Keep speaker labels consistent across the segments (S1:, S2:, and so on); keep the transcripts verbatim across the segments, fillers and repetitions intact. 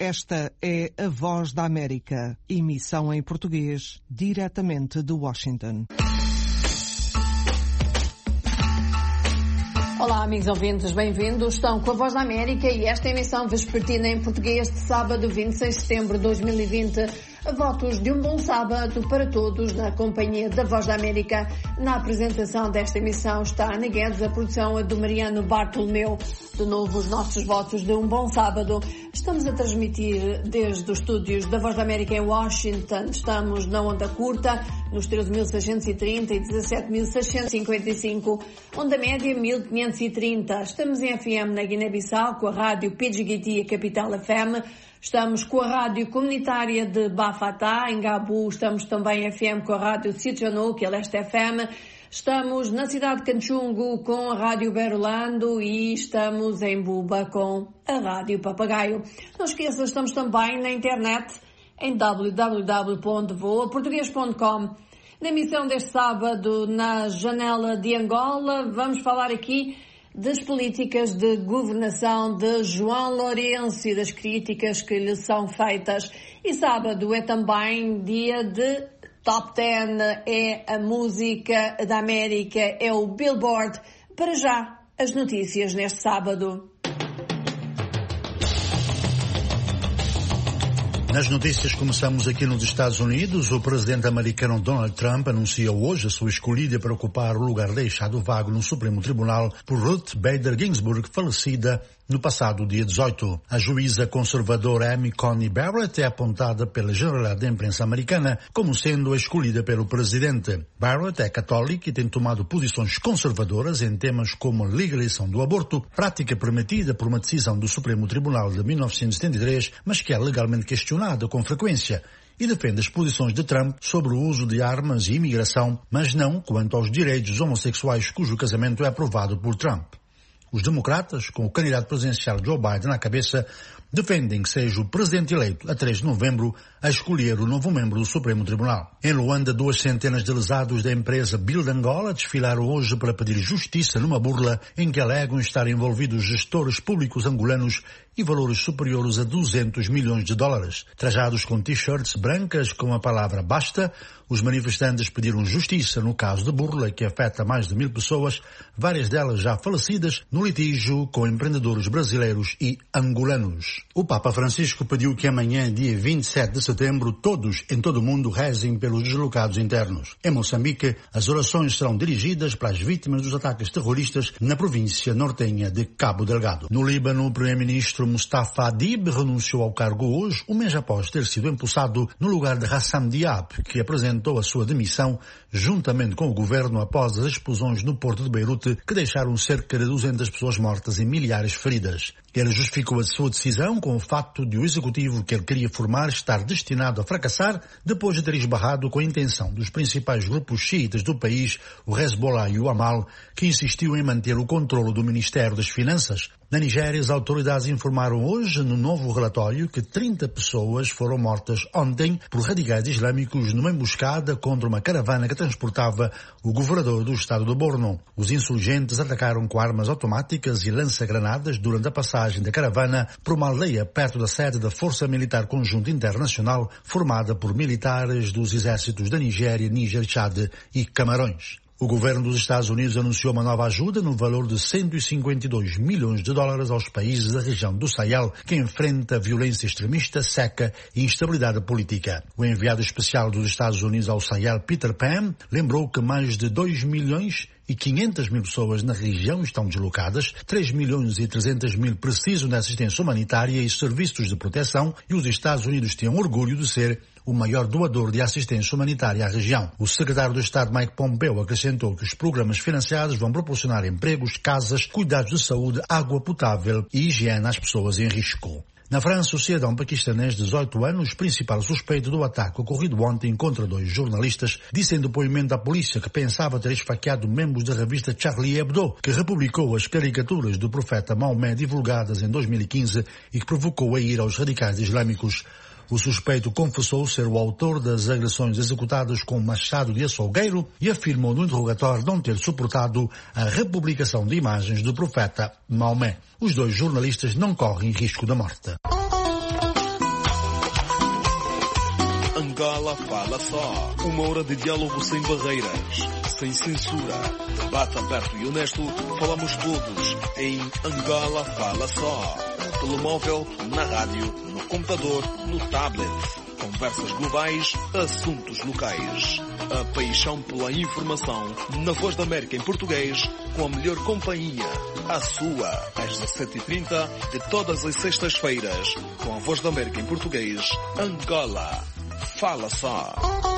S1: Esta é a Voz da América, emissão em português, diretamente de Washington.
S2: Olá, amigos ouvintes, bem-vindos. Estão com a Voz da América e esta emissão vespertina em português de sábado, vinte e seis de setembro de dois mil e vinte. Votos de um bom sábado para todos na companhia da Voz da América. Na apresentação desta emissão está a Ana Guedes, a produção é do Mariano Bartolomeu. De novo, os nossos votos de um bom sábado. Estamos a transmitir desde os estúdios da Voz da América em Washington. Estamos na onda curta, nos treze mil seiscentos e trinta e dezassete mil seiscentos e cinquenta e cinco. Onda média mil quinhentos e trinta. Estamos em F M na Guiné-Bissau com a rádio P G G T, a Capital F M. Estamos com a rádio comunitária de Bafatá, em Gabu. Estamos também em F M com a rádio Sitjano, que é Leste F M. Estamos na cidade de Canchungo com a rádio Berolando e estamos em Buba com a rádio Papagaio. Não esqueça, estamos também na internet em w w w ponto voa português ponto com. Na emissão deste sábado, na janela de Angola, vamos falar aqui das políticas de governação de João Lourenço e das críticas que lhe são feitas. E sábado é também dia de Top dez, é a música da América, é o Billboard. Para já, as notícias neste sábado.
S3: Nas notícias começamos aqui nos Estados Unidos. O presidente americano Donald Trump anuncia hoje a sua escolha para ocupar o lugar deixado vago no Supremo Tribunal por Ruth Bader Ginsburg, falecida no passado dia dezoito. A juíza conservadora Amy Coney Barrett é apontada pela generalidade da imprensa americana como sendo a escolhida pelo presidente. Barrett é católica e tem tomado posições conservadoras em temas como a legalização do aborto, prática permitida por uma decisão do Supremo Tribunal de mil novecentos e setenta e três, mas que é legalmente questionada com frequência, e defende as posições de Trump sobre o uso de armas e imigração, mas não quanto aos direitos homossexuais cujo casamento é aprovado por Trump. Os democratas, com o candidato presidencial Joe Biden à cabeça, defendem que seja o presidente eleito, a três de novembro, a escolher o novo membro do Supremo Tribunal. Em Luanda, duas centenas de lesados da empresa Build Angola desfilaram hoje para pedir justiça numa burla em que alegam estar envolvidos gestores públicos angolanos e valores superiores a duzentos milhões de dólares. Trajados com t-shirts brancas com a palavra basta, os manifestantes pediram justiça no caso de burla que afeta mais de mil pessoas, várias delas já falecidas, no litígio com empreendedores brasileiros e angolanos. O Papa Francisco pediu que amanhã, dia vinte e sete de setembro, todos em todo o mundo rezem pelos deslocados internos. Em Moçambique, as orações serão dirigidas para as vítimas dos ataques terroristas na província nortenha de Cabo Delgado. No Líbano, o primeiro-ministro Mustafa Adib renunciou ao cargo hoje, um mês após ter sido empossado no lugar de Hassam Diab, que apresentou a sua demissão juntamente com o governo após as explosões no porto de Beirute, que deixaram cerca de duzentas pessoas mortas e milhares feridas. Ele justificou a sua decisão com o facto de o executivo que ele queria formar estar destinado a fracassar depois de ter esbarrado com a intenção dos principais grupos xiitas do país, o Hezbollah e o Amal, que insistiu em manter o controlo do Ministério das Finanças. Na Nigéria, as autoridades informaram hoje, no novo relatório, que trinta pessoas foram mortas ontem por radicais islâmicos numa emboscada contra uma caravana que transportava o governador do estado de Borno. Os insurgentes atacaram com armas automáticas e lança-granadas durante a passagem da caravana por uma aldeia perto da sede da Força Militar Conjunta Internacional, formada por militares dos exércitos da Nigéria, Níger, Chad e Camarões. O governo dos Estados Unidos anunciou uma nova ajuda no valor de cento e cinquenta e dois milhões de dólares aos países da região do Sahel que enfrenta violência extremista, seca e instabilidade política. O enviado especial dos Estados Unidos ao Sahel, Peter Pan, lembrou que mais de dois milhões e quinhentas mil pessoas na região estão deslocadas, três milhões e trezentas mil precisam de assistência humanitária e serviços de proteção, e os Estados Unidos têm orgulho de ser o maior doador de assistência humanitária à região. O secretário do Estado Mike Pompeo acrescentou que os programas financiados vão proporcionar empregos, casas, cuidados de saúde, água potável e higiene às pessoas em risco. Na França, o cidadão paquistanês de dezoito anos, principal suspeito do ataque ocorrido ontem contra dois jornalistas, disse em depoimento à polícia que pensava ter esfaqueado membros da revista Charlie Hebdo, que republicou as caricaturas do profeta Maomé divulgadas em dois mil e quinze e que provocou a ira aos radicais islâmicos. O suspeito confessou ser o autor das agressões executadas com machado de açougueiro e afirmou no interrogatório não ter suportado a republicação de imagens do profeta Maomé. Os dois jornalistas não correm risco da morte.
S4: Angola Fala Só. Uma hora de diálogo sem barreiras, sem censura. Debate aberto e honesto. Falamos todos em Angola Fala Só. No telemóvel, na rádio, no computador, no tablet. Conversas globais, assuntos locais. A paixão pela informação na Voz da América em português, com a melhor companhia. A sua, às dezassete e trinta de todas as sextas-feiras, com a Voz da América em português, Angola Fala Só.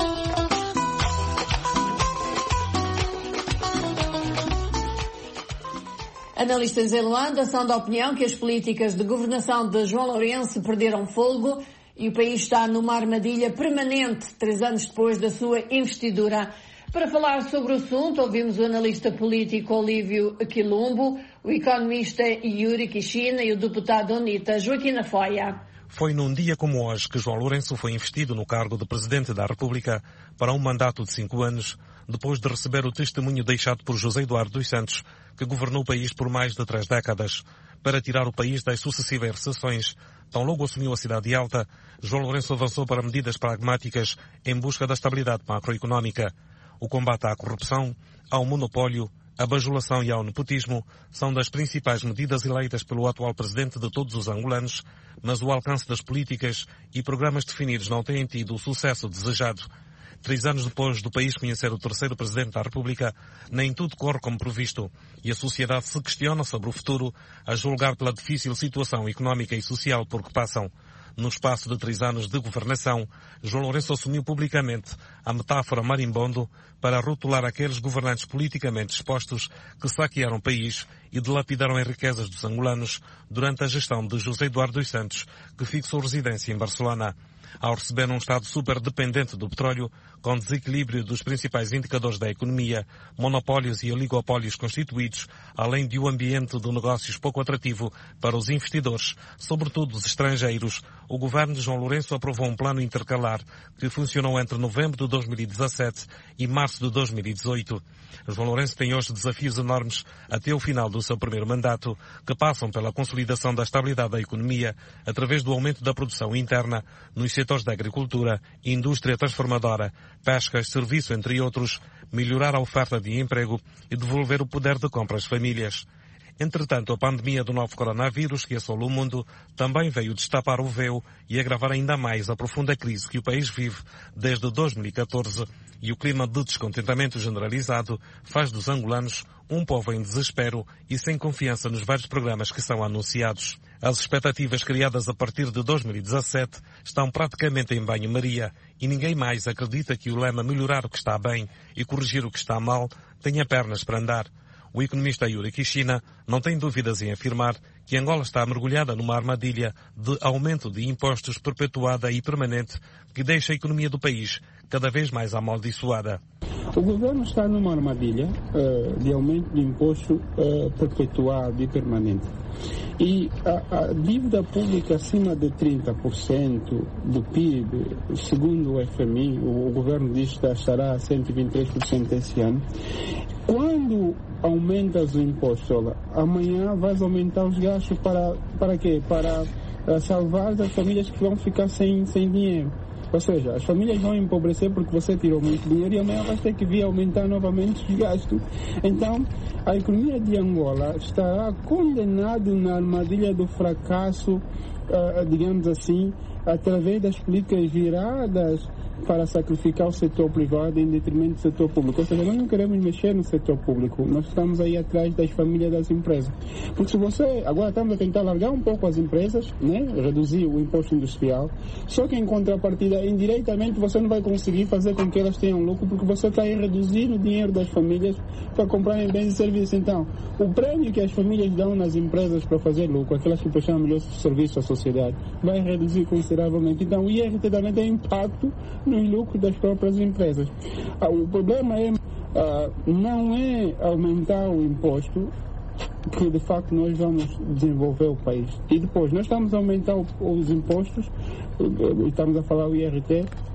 S2: Analistas em Luanda são da opinião que as políticas de governação de João Lourenço perderam fôlego e o país está numa armadilha permanente, três anos depois da sua investidura. Para falar sobre o assunto, ouvimos o analista político Olívio Quilombo, o economista Yuri Kishina e o deputado UNITA Joaquim Afoia.
S5: Foi num dia como hoje que João Lourenço foi investido no cargo de Presidente da República para um mandato de cinco anos, depois de receber o testemunho deixado por José Eduardo dos Santos, que governou o país por mais de três décadas. Para tirar o país das sucessivas recessões, tão logo assumiu a cidade alta, João Lourenço avançou para medidas pragmáticas em busca da estabilidade macroeconómica. O combate à corrupção, ao monopólio, à bajulação e ao nepotismo são das principais medidas eleitas pelo atual presidente de todos os angolanos, mas o alcance das políticas e programas definidos não têm tido o sucesso desejado. Três anos depois do país conhecer o terceiro presidente da República, nem tudo corre como previsto e a sociedade se questiona sobre o futuro, a julgar pela difícil situação económica e social por que passam. No espaço de três anos de governação, João Lourenço assumiu publicamente a metáfora marimbondo para rotular aqueles governantes politicamente expostos que saquearam o país e dilapidaram as riquezas dos angolanos durante a gestão de José Eduardo dos Santos, que fixou residência em Barcelona. Ao receber um Estado super dependente do petróleo, com desequilíbrio dos principais indicadores da economia, monopólios e oligopólios constituídos, além de um ambiente de negócios pouco atrativo para os investidores, sobretudo os estrangeiros, o governo de João Lourenço aprovou um plano intercalar que funcionou entre novembro de dois mil e dezassete e março de dois mil e dezoito. João Lourenço tem hoje desafios enormes até o final do seu primeiro mandato, que passam pela consolidação da estabilidade da economia através do aumento da produção interna nos setores da agricultura, indústria transformadora, pesca, serviço, entre outros, melhorar a oferta de emprego e devolver o poder de compra às famílias. Entretanto, a pandemia do novo coronavírus que assolou o mundo também veio destapar o véu e agravar ainda mais a profunda crise que o país vive desde dois mil e catorze, e o clima de descontentamento generalizado faz dos angolanos um povo em desespero e sem confiança nos vários programas que são anunciados. As expectativas criadas a partir de dois mil e dezassete estão praticamente em banho-maria e ninguém mais acredita que o lema melhorar o que está bem e corrigir o que está mal tenha pernas para andar. O economista Yuri Kishina não tem dúvidas em afirmar que Angola está mergulhada numa armadilha de aumento de impostos perpetuada e permanente que deixa a economia do país cada vez mais amaldiçoada.
S6: O governo está numa armadilha uh, de aumento de imposto uh, perpetuado e permanente. E a, a dívida pública acima de trinta por cento do P I B, segundo o F M I, o, o governo diz que estará a cento e vinte e três por cento esse ano. Quando aumentas o imposto, olha, amanhã vais aumentar os gastos para, para quê? Para uh, salvar as famílias que vão ficar sem, sem dinheiro. Ou seja, as famílias vão empobrecer porque você tirou muito dinheiro e amanhã vai ter que vir aumentar novamente os gastos. Então, a economia de Angola estará condenada na armadilha do fracasso, uh, digamos assim, através das políticas viradas para sacrificar o setor privado em detrimento do setor público. Ou seja, nós não queremos mexer no setor público, nós estamos aí atrás das famílias das empresas. Porque se você, agora estamos a tentar largar um pouco as empresas, né, reduzir o imposto industrial, só que em contrapartida, indiretamente, você não vai conseguir fazer com que elas tenham lucro, porque você está aí reduzindo o dinheiro das famílias para comprarem bens e serviços. Então, o prêmio que as famílias dão nas empresas para fazer lucro, aquelas que prestam melhor serviço à sociedade, vai reduzir consideravelmente. Então, o I R T também tem impacto no lucro das próprias empresas. Ah, o problema é, ah, não é aumentar o imposto que de facto nós vamos desenvolver o país. E depois, nós estamos a aumentar o, os impostos, estamos a falar o I R T,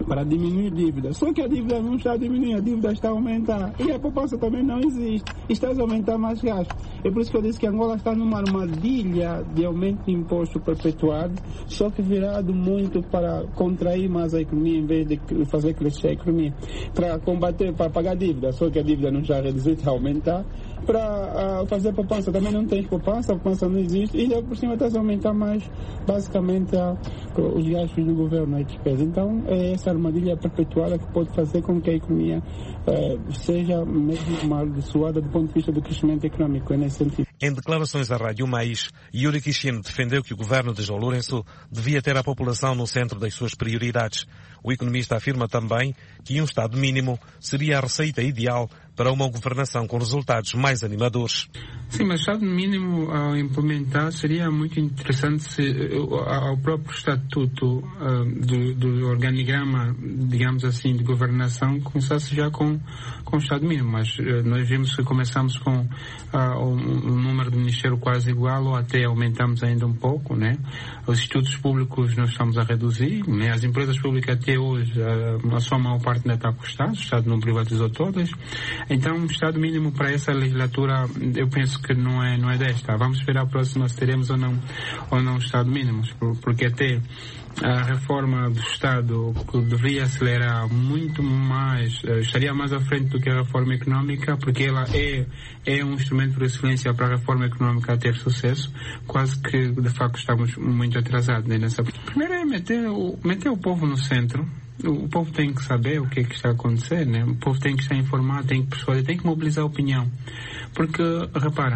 S6: para diminuir a dívida. Só que a dívida não está a diminuir, a dívida está a aumentar. E a poupança também não existe. Está a aumentar mais gastos. É por isso que eu disse que Angola está numa armadilha de aumento de imposto perpetuado, só que virado muito para contrair mais a economia em vez de fazer crescer a economia. Para combater, para pagar a dívida, só que a dívida não está a reduzir, está a aumentar. Para uh, fazer poupança, também não tem poupança, a poupança não existe. E por cima está a aumentar mais, basicamente, uh, os gastos do governo, a despesa. Então, é essa armadilha perpetuada que pode fazer com que a economia uh, seja mesmo amaldiçoada do ponto de vista do crescimento econômico, é nesse sentido.
S5: Em declarações à Rádio Mais, Yuri Kishino defendeu que o governo de João Lourenço devia ter a população no centro das suas prioridades. O economista afirma também que um Estado mínimo seria a receita ideal para uma governação com resultados mais animadores.
S6: Sim, mas o Estado mínimo ao implementar seria muito interessante se ao próprio estatuto uh, do, do organigrama, digamos assim, de governação começasse já com, com o Estado mínimo. Mas uh, nós vimos que começamos com uh, um, um número de ministério quase igual ou até aumentamos ainda um pouco, né? Os institutos públicos nós estamos a reduzir, né? As empresas públicas até hoje, uh, a sua maior parte ainda está a custar, o Estado não privatizou todas. Então, um Estado mínimo para essa legislatura, eu penso que não é, não é desta. Vamos ver a próxima se teremos ou não, ou não Estado mínimo, porque até a reforma do Estado, que deveria acelerar muito mais, estaria mais à frente do que a reforma económica, porque ela é, é um instrumento por excelência para a reforma económica ter sucesso, quase que de facto estamos muito atrasados, né, nessa. Primeiro é meter o, meter o povo no centro. O povo tem que saber o que é que está a acontecer, né? O povo tem que estar informado, tem que persuadir, tem que mobilizar a opinião. Porque, repara,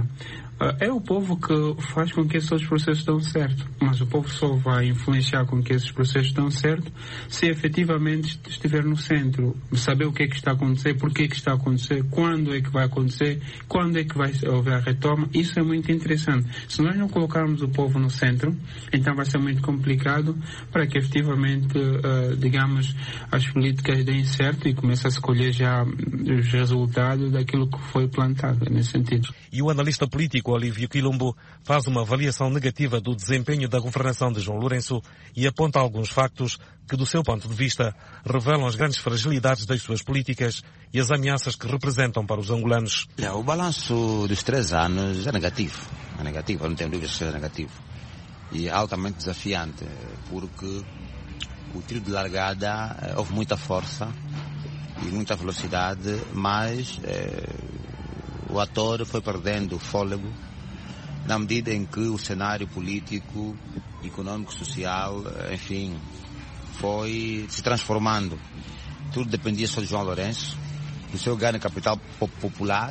S6: é o povo que faz com que esses processos dão certo, mas o povo só vai influenciar com que esses processos dão certo se efetivamente estiver no centro, saber o que é que está a acontecer, por que é que está a acontecer, quando é que vai acontecer, quando é que vai haver a retoma. Isso é muito interessante. Se nós não colocarmos o povo no centro, então vai ser muito complicado para que efetivamente, uh, digamos, as políticas deem certo e comece a escolher já os resultados daquilo que foi plantado, nesse sentido.
S5: E o analista político Olívio Quilombo faz uma avaliação negativa do desempenho da governação de João Lourenço e aponta alguns factos que, do seu ponto de vista, revelam as grandes fragilidades das suas políticas e as ameaças que representam para os angolanos.
S7: O balanço dos três anos é negativo. É negativo, eu não tenho dúvidas que seja negativo. E altamente desafiante, porque o tiro de largada houve muita força e muita velocidade, mas eh, o ator foi perdendo fôlego na medida em que o cenário político, econômico, social, enfim, foi se transformando. Tudo dependia só de João Lourenço, do seu ganho capital popular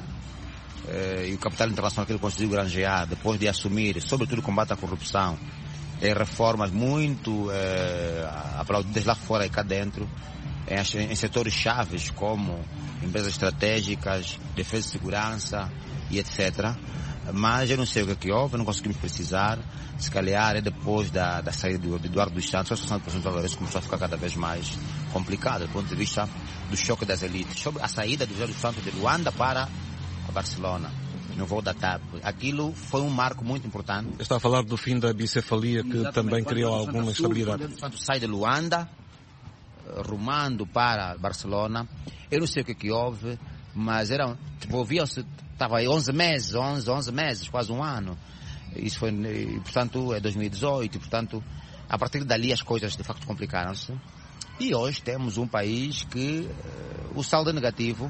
S7: eh, e o capital internacional que ele conseguiu granjear depois de assumir, sobretudo, o combate à corrupção, e reformas muito eh, aplaudidas lá fora e cá dentro, em, em setores chaves como empresas estratégicas, defesa e segurança e etcétera. Mas eu não sei o que é que houve, não conseguimos precisar. Se calhar é depois da, da saída de Eduardo dos Santos, a situação do presidente Lourenço começou a ficar cada vez mais complicada do ponto de vista do choque das elites. Sobre a saída de Eduardo dos Santos de Luanda para Barcelona, no voo da TAP. Aquilo foi um marco muito importante.
S5: Está a falar do fim da bicefalia, que Exatamente. Também criou quando alguma instabilidade.
S7: Quando o Santos sai de Luanda, rumando para Barcelona, eu não sei o que, que houve, mas era, tipo, ouviam-se, estava aí onze meses, onze, onze meses, quase um ano. Isso foi, e, portanto, é dois mil e dezoito, e, portanto, a partir dali as coisas de facto complicaram-se. E hoje temos um país que uh, o saldo é negativo.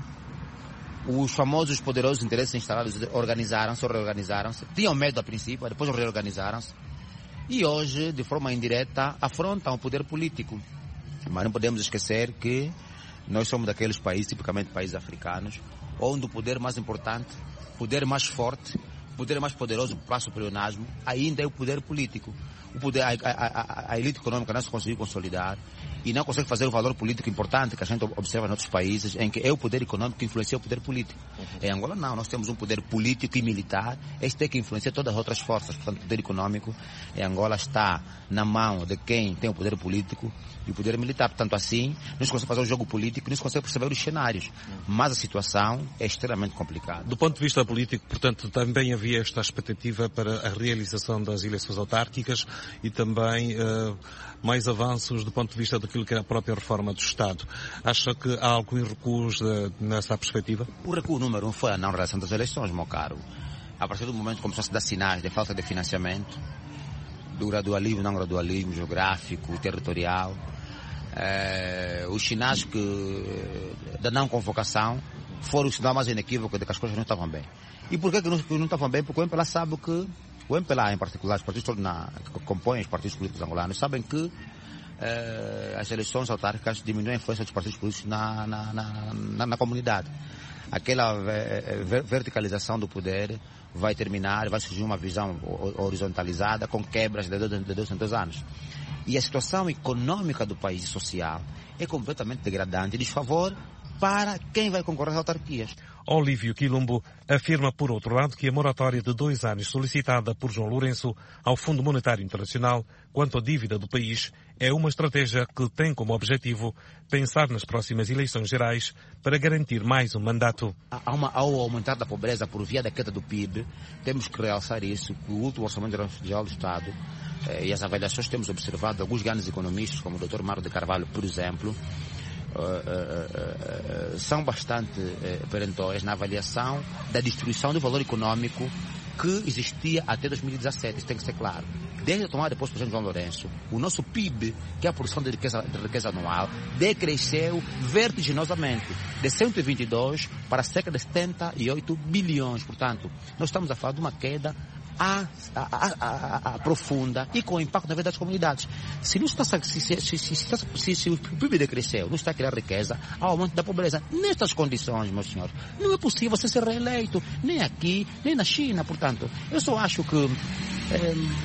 S7: Os famosos poderosos interesses instalados organizaram-se, reorganizaram-se, tinham medo a princípio, depois reorganizaram-se. E hoje, de forma indireta, afrontam o poder político. Mas não podemos esquecer que nós somos daqueles países, tipicamente países africanos, onde o poder mais importante, o poder mais forte, o poder mais poderoso para o superiornasmo, ainda é o poder político. O poder, a, a, a, a elite econômica não se conseguiu consolidar e não consegue fazer o valor político importante que a gente observa em outros países, em que é o poder econômico que influencia o poder político. Uhum. Em Angola não, nós temos um poder político e militar, este é que influencia todas as outras forças. Portanto, o poder econômico em Angola está na mão de quem tem o poder político e o poder militar. Portanto, assim, não se consegue fazer o jogo político, não se consegue perceber os cenários. Uhum. Mas a situação é extremamente complicada.
S5: Do ponto de vista político, portanto, também havia esta expectativa para a realização das eleições autárquicas e também uh, mais avanços do ponto de vista de aquilo que é a própria reforma do Estado. Acha que há algum recuo nessa perspectiva?
S7: O recuo número um foi a não realização das eleições, meu caro. A partir do momento que começou a se dar sinais de falta de financiamento, do gradualismo, não gradualismo, geográfico, territorial, eh, os sinais que, da não convocação foram o sinal mais inequívoco de que as coisas não estavam bem. E por que, que, não, que não estavam bem? Porque o M P L A sabe que, o M P L A em particular, os partidos todos na, que compõem os partidos políticos angolanos, sabem que eh, as eleições autárquicas diminuem a influência dos partidos políticos na, na, na, na, na comunidade. Aquela verticalização do poder vai terminar, vai surgir uma visão horizontalizada com quebras de dois em dois anos. E a situação econômica do país e social é completamente degradante e desfavor para quem vai concorrer às autarquias.
S5: Olívio Quilombo afirma, por outro lado, que a moratória de dois anos solicitada por João Lourenço ao Fundo Monetário Internacional quanto à dívida do país é uma estratégia que tem como objetivo pensar nas próximas eleições gerais para garantir mais um mandato.
S7: Há uma, ao aumentar da pobreza por via da queda do P I B, temos que realçar isso, que o último Orçamento Geral do Estado eh, e as avaliações que temos observado, alguns grandes economistas, como o doutor Mário de Carvalho, por exemplo, Uh, uh, uh, uh, são bastante uh, perentórias na avaliação da destruição do valor econômico que existia até dois mil e dezassete, isso tem que ser claro. Desde a tomada depois do presidente João Lourenço, o nosso P I B, que é a produção de riqueza, de riqueza anual, decresceu vertiginosamente de cento e vinte e dois para cerca de setenta e oito bilhões. Portanto, nós estamos a falar de uma queda A, a, a, a, a profunda e com impacto na vida das comunidades. Se, não está, se, se, se, se, se o P I B decresceu, não está a criar riqueza, há aumento da pobreza. Nestas condições, meu senhor, não é possível você ser reeleito, nem aqui, nem na China. Portanto, eu só acho que é,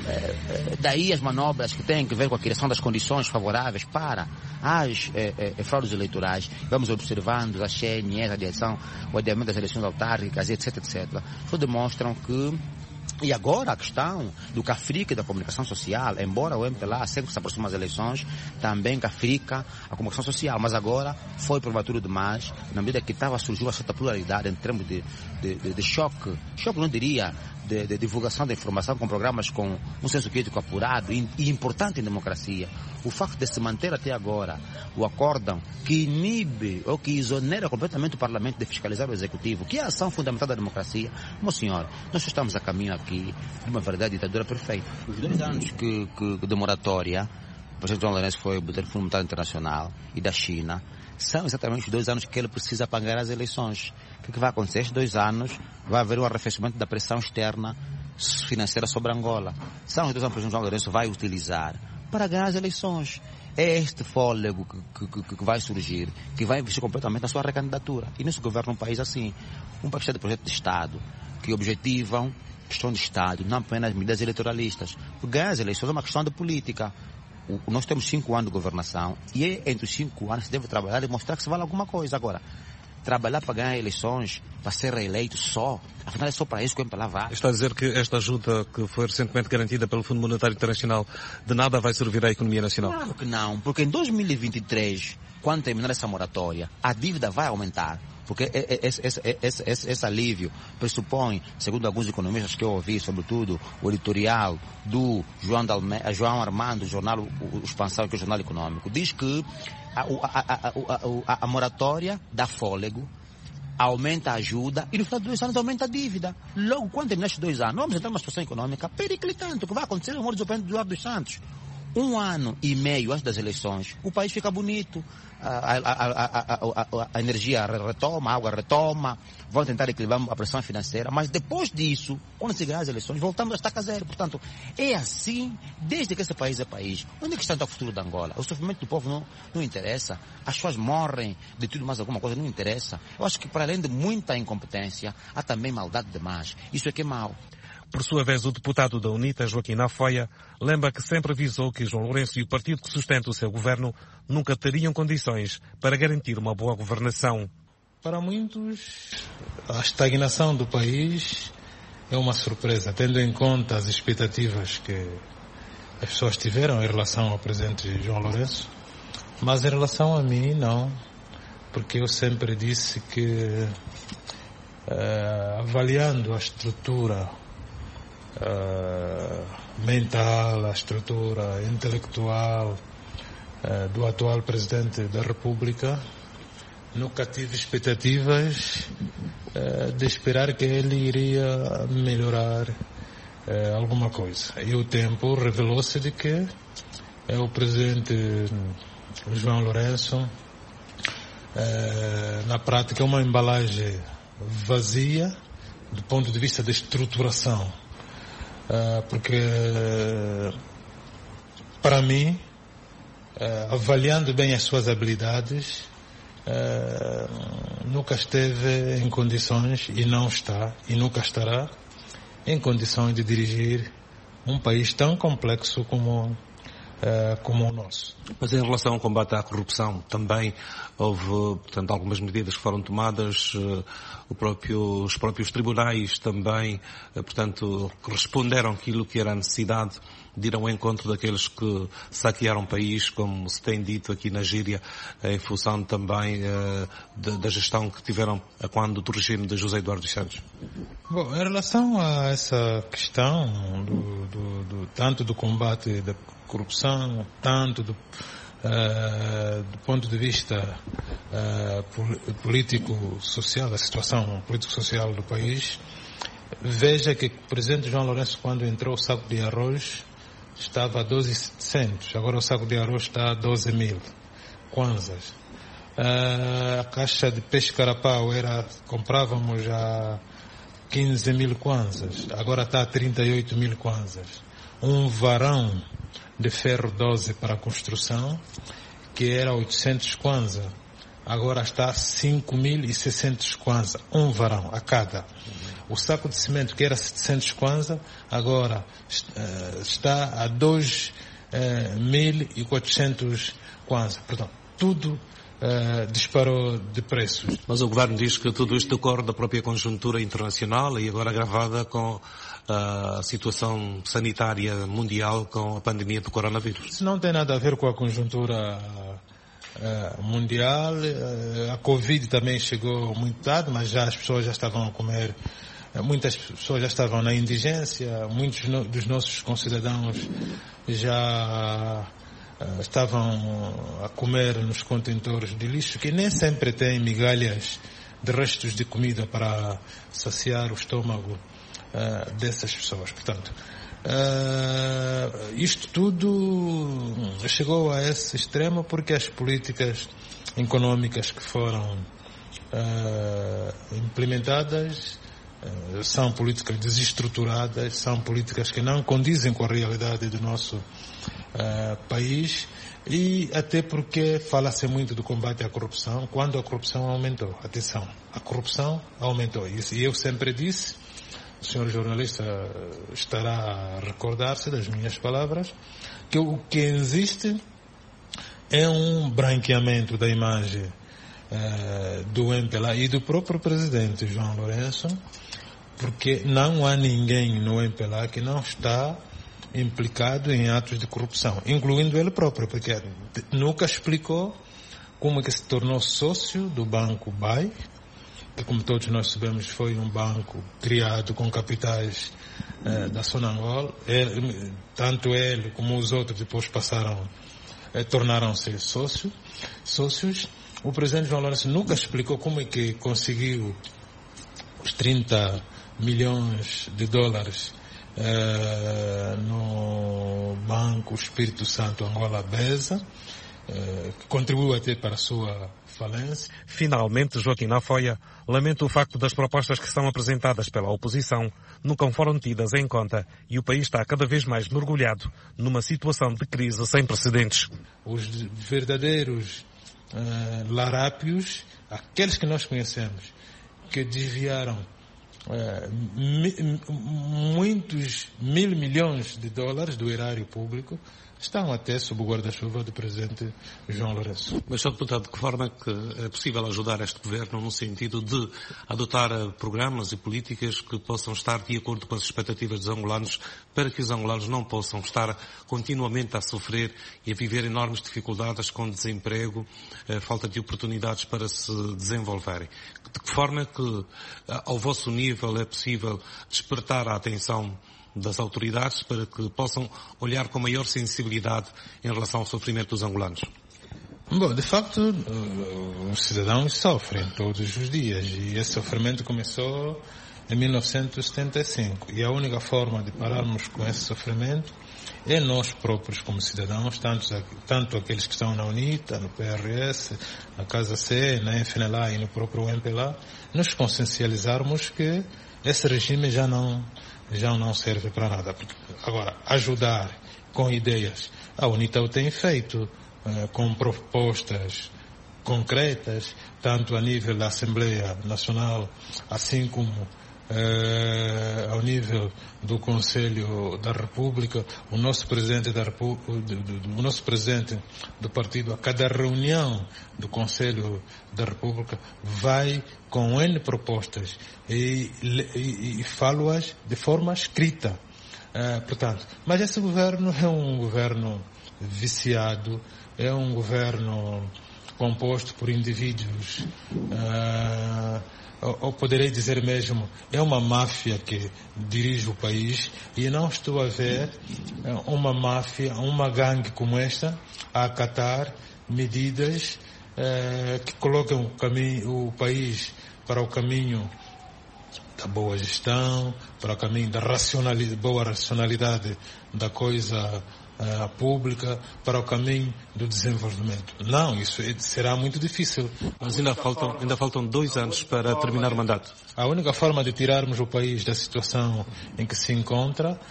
S7: é, daí as manobras que têm que ver com a criação das condições favoráveis para as é, é, fraudes eleitorais, vamos observando a C N E, a direção, o adiamento das eleições autárquicas, etc, etcétera, só demonstram que. E agora a questão do Cafrica e da comunicação social, embora o M P L A sempre se aproxima das eleições, também Cafrica a comunicação social, mas agora foi prematuro demais, na medida que estava surgiu uma certa pluralidade em termos de, de, de, de choque, choque não diria, de, de divulgação da informação com programas com um senso crítico apurado e, e importante em democracia. O facto de se manter até agora o acórdão que inibe ou que exonera completamente o Parlamento de fiscalizar o Executivo, que é a ação fundamental da democracia, meu senhor, nós estamos a caminho aqui de uma verdade ditadura perfeita. Os dois anos que, que de moratória, o presidente João Lourenço foi o Fundo Monetário Internacional e da China, são exatamente os dois anos que ele precisa para ganhar as eleições. O que, que vai acontecer? Estes dois anos vai haver um arrefecimento da pressão externa financeira sobre Angola. São os dois anos que o presidente João Lourenço vai utilizar para ganhar as eleições. É este fôlego que, que, que vai surgir, que vai investir completamente na sua recandidatura. E nisso governa um país assim, um país de projeto de Estado, que objetivam questão de Estado, não apenas medidas eleitoralistas. Ganhar as eleições é uma questão de política. O, nós temos cinco anos de governação e é entre os cinco anos que se deve trabalhar e mostrar que se vale alguma coisa. Agora, trabalhar para ganhar eleições, para ser reeleito só, afinal é só para isso que o M P L A vai.
S5: Está a dizer que esta ajuda que foi recentemente garantida pelo Fundo Monetário Internacional de nada vai servir à economia nacional?
S7: Claro que não, porque em dois mil e vinte e três, quando terminar essa moratória, a dívida vai aumentar. Porque esse, esse, esse, esse, esse alívio pressupõe, segundo alguns economistas que eu ouvi, sobretudo o editorial do João, Dalme, João Armando, do jornal o Expansão, que é o jornal econômico, diz que a, a, a, a, a, a moratória dá fôlego, aumenta a ajuda e no final de dois anos aumenta a dívida. Logo, quando terminar estes dois anos, vamos entrar numa situação econômica periclitante. O que vai acontecer é o Maurício Eduardo dos Santos. Um ano e meio antes das eleições, o país fica bonito, a, a, a, a, a, a energia retoma, a água retoma, vão tentar equilibrar a pressão financeira, mas depois disso, quando se ganhar as eleições, voltamos a estaca zero. Portanto, é assim desde que esse país é país. Onde é que está o futuro da Angola? O sofrimento do povo não, não interessa, as pessoas morrem de tudo mais alguma coisa, não interessa. Eu acho que para além de muita incompetência, há também maldade demais. Isso é que é mau.
S5: Por sua vez, o deputado da UNITA, Joaquim Nafoia, lembra que sempre avisou que João Lourenço e o partido que sustenta o seu governo nunca teriam condições para garantir uma boa governação.
S8: Para muitos, a estagnação do país é uma surpresa, tendo em conta as expectativas que as pessoas tiveram em relação ao presidente João Lourenço. Mas em relação a mim, não, porque eu sempre disse que, uh, avaliando a estrutura Uh, mental, a estrutura intelectual, uh, do atual Presidente da República, nunca tive expectativas uh, de esperar que ele iria melhorar uh, alguma coisa. E o tempo revelou-se de que uh, o Presidente João Lourenço, uh, na prática, é uma embalagem vazia do ponto de vista da estruturação. Uh, porque, uh, para mim, uh, avaliando bem as suas habilidades, uh, nunca esteve em condições, e não está, e nunca estará, em condições de dirigir um país tão complexo como, uh, como o nosso.
S5: Mas em relação ao combate à corrupção, também houve, portanto, algumas medidas que foram tomadas, uh, o próprio, os próprios tribunais também, uh, portanto, responderam aquilo que era a necessidade de ir ao encontro daqueles que saquearam o país, como se tem dito aqui na Gíria, em função também uh, de, da gestão que tiveram a quando do regime de José Eduardo dos Santos.
S8: Bom, em relação a essa questão, do, do, do, tanto do combate da corrupção, tanto do, uh, do ponto de vista uh, político-social, da situação político-social do país, veja que o Presidente João Lourenço, quando entrou, o saco de arroz estava a doze mil e setecentos, agora o saco de arroz está a doze mil kwanzas. Uh, a caixa de peixe carapau era, comprávamos a quinze mil kwanzas, agora está a trinta e oito mil kwanzas. Um varão de ferro doze para a construção, que era oitocentos kwanzas, agora está a cinco mil e seiscentos kwanzas, um varão a cada. O saco de cimento, que era setecentos kwanzas, agora uh, está a dois mil e quatrocentos kwanzas. Portanto, tudo uh, disparou de preços.
S5: Mas o Governo diz que tudo isto decorre da própria conjuntura internacional e agora agravada com a situação sanitária mundial com a pandemia do coronavírus.
S8: Isso não tem nada a ver com a conjuntura uh, mundial. Uh, a Covid também chegou muito tarde, mas já as pessoas já estavam a comer. Muitas pessoas já estavam na indigência, muitos dos nossos concidadãos já uh, estavam a comer nos contentores de lixo, que nem sempre têm migalhas de restos de comida para saciar o estômago uh, dessas pessoas. Portanto, uh, isto tudo chegou a esse extremo porque as políticas econômicas que foram uh, implementadas são políticas desestruturadas, são políticas que não condizem com a realidade do nosso uh, país, e até porque fala-se muito do combate à corrupção quando a corrupção aumentou. Atenção, a corrupção aumentou. E eu sempre disse, o senhor jornalista estará a recordar-se das minhas palavras, que o que existe é um branqueamento da imagem uh, do M P L A e do próprio presidente João Lourenço, porque não há ninguém no M P L A que não está implicado em atos de corrupção, incluindo ele próprio, porque nunca explicou como é que se tornou sócio do Banco B A I, que, como todos nós sabemos, foi um banco criado com capitais eh, da Sonangol. Ele, tanto ele como os outros depois passaram, eh, tornaram-se sócios. sócios. O presidente João Lourenço nunca explicou como é que conseguiu os trinta milhões de dólares eh, no Banco Espírito Santo Angola Besa, eh, que contribuiu até para a sua falência.
S5: Finalmente, Joaquim Afoia lamenta o facto das propostas que são apresentadas pela oposição nunca foram tidas em conta e o país está cada vez mais mergulhado numa situação de crise sem precedentes.
S8: Os verdadeiros uh, larápios, aqueles que nós conhecemos, que desviaram uh, mi, muitos mil milhões de dólares do erário público, estão até sob o guarda-chuva do presidente João Lourenço.
S5: Mas, senhor deputado, de que forma é que é possível ajudar este governo no sentido de adotar programas e políticas que possam estar de acordo com as expectativas dos angolanos, para que os angolanos não possam estar continuamente a sofrer e a viver enormes dificuldades com desemprego, falta de oportunidades para se desenvolverem? De que forma é que, ao vosso nível, possível, é possível despertar a atenção das autoridades para que possam olhar com maior sensibilidade em relação ao sofrimento dos angolanos?
S8: Bom, de facto, os cidadãos sofrem todos os dias e esse sofrimento começou em mil novecentos e setenta e cinco e a única forma de pararmos com esse sofrimento é nós próprios como cidadãos, tanto, tanto aqueles que estão na UNITA, no P R S, na Casa C, na F N L A e no próprio U M P L A, nos consciencializarmos que esse regime já não, já não serve para nada. Agora, ajudar com ideias, a UNITA o tem feito, eh, com propostas concretas, tanto a nível da Assembleia Nacional, assim como Uh, ao nível do Conselho da República, o nosso presidente da República, o nosso presidente do partido, a cada reunião do Conselho da República, vai com N propostas e, e, e falo-as de forma escrita. Uh, portanto, mas esse governo é um governo viciado, é um governo composto por indivíduos uh, ou poderei dizer mesmo, é uma máfia que dirige o país e não estou a ver uma máfia, uma gangue como esta a acatar medidas eh, que colocam o, caminho, o país para o caminho da boa gestão, para o caminho da racionalidade, boa racionalidade da coisa Uh, pública, para o caminho do desenvolvimento. Não, isso é, será muito difícil.
S5: Mas ainda faltam, ainda faltam dois anos para terminar o mandato.
S8: A única forma de tirarmos o país da situação em que se encontra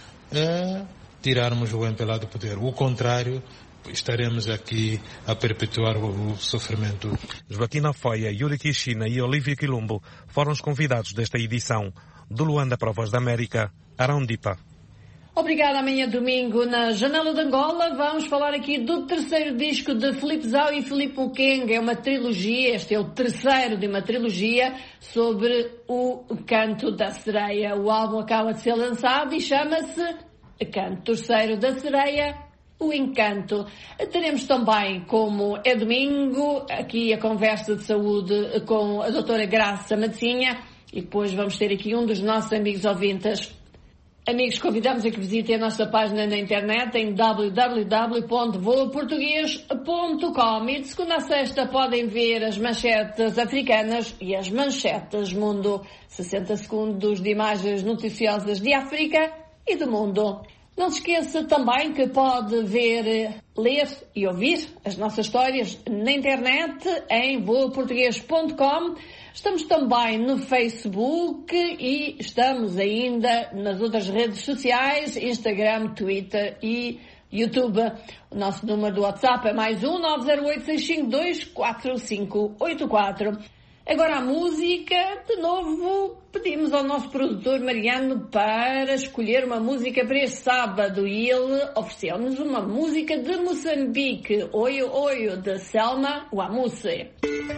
S8: é tirarmos o M P L A do poder. O contrário, estaremos aqui a perpetuar o, o sofrimento.
S5: Joaquim Afoia, Yuri Kishina e Olívia Quilombo foram os convidados desta edição. Do Luanda para a Voz da América, Arão Dipa.
S2: Obrigada. Amanhã domingo na Janela de Angola vamos falar aqui do terceiro disco de Filipe Zau e Filipe Mukenga. É uma trilogia, este é o terceiro de uma trilogia sobre o Canto da Sereia. O álbum acaba de ser lançado e chama-se Canto Terceiro da Sereia, o Encanto. Teremos também, como é domingo, aqui a conversa de saúde com a doutora Graça Madecinha e depois vamos ter aqui um dos nossos amigos ouvintes. Amigos, convidamos a que visitem a nossa página na internet em w w w ponto voa português ponto com e de segunda a sexta podem ver as manchetes africanas e as manchetes mundo. sessenta segundos de imagens noticiosas de África e do mundo. Não se esqueça também que pode ver, ler e ouvir as nossas histórias na internet em voa português ponto com. Estamos também no Facebook e estamos ainda nas outras redes sociais, Instagram, Twitter e YouTube. O nosso número do WhatsApp é mais um nove zero oito seis cinco dois quatro cinco oito quatro. Agora a música, de novo, pedimos ao nosso produtor Mariano para escolher uma música para este sábado e ele ofereceu-nos uma música de Moçambique, Oio Oio, de Selma Wamuse.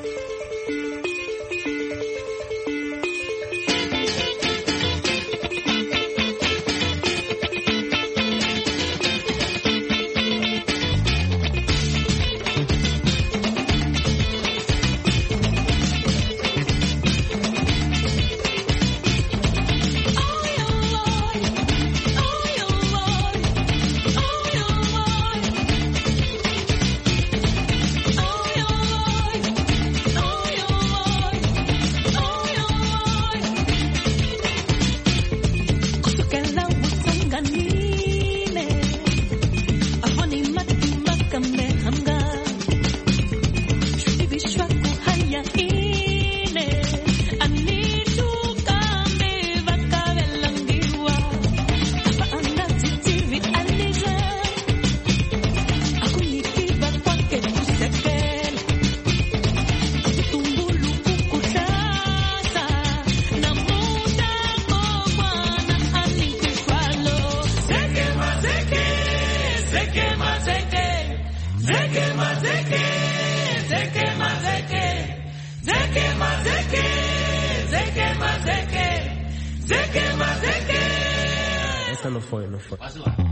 S9: Essa não foi, não foi.
S4: Quase lá.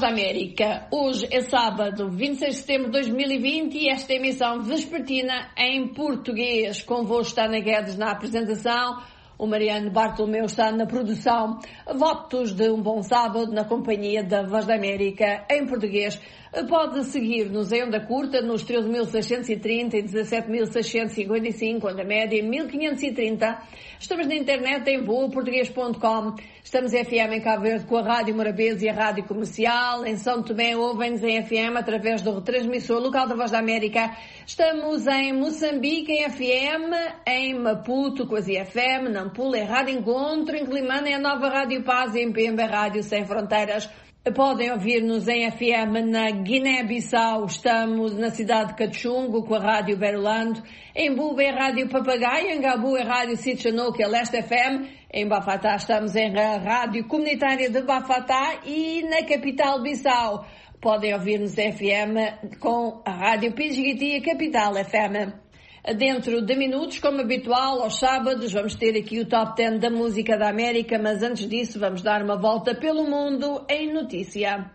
S2: América. Hoje é sábado, vinte e seis de setembro de dois mil e vinte e esta emissão vespertina em português. Convosco está na Guedes na apresentação, o Mariano Bartolomeu está na produção. Votos de um bom sábado na companhia da Voz da América em português. Pode seguir-nos em onda curta nos treze mil seiscentos e trinta e dezassete mil seiscentos e cinquenta e cinco, onda média mil quinhentos e trinta. Estamos na internet em voa português ponto com. Estamos em F M em Cabo Verde com a Rádio Morabeza e a Rádio Comercial. Em São Tomé ouvem-nos em F M através do retransmissor local da Voz da América. Estamos em Moçambique em F M, em Maputo com as I F M, Nampula em Rádio Encontro, em Climana é a Nova Rádio Paz e em Pemba Rádio Sem Fronteiras. Podem ouvir-nos em F M na Guiné-Bissau, estamos na cidade de Cachungo com a Rádio Berlando, em Buba é Rádio Papagaio, em Gabu é Rádio Sitchano, que é Leste F M, em Bafatá estamos em Rádio Comunitária de Bafatá e na capital Bissau. Podem ouvir-nos em F M com a Rádio Pijiguiti, Capital F M. Dentro de minutos, como habitual, aos sábados, vamos ter aqui o Top dez da Música da América, mas antes disso vamos dar uma volta pelo mundo em notícia.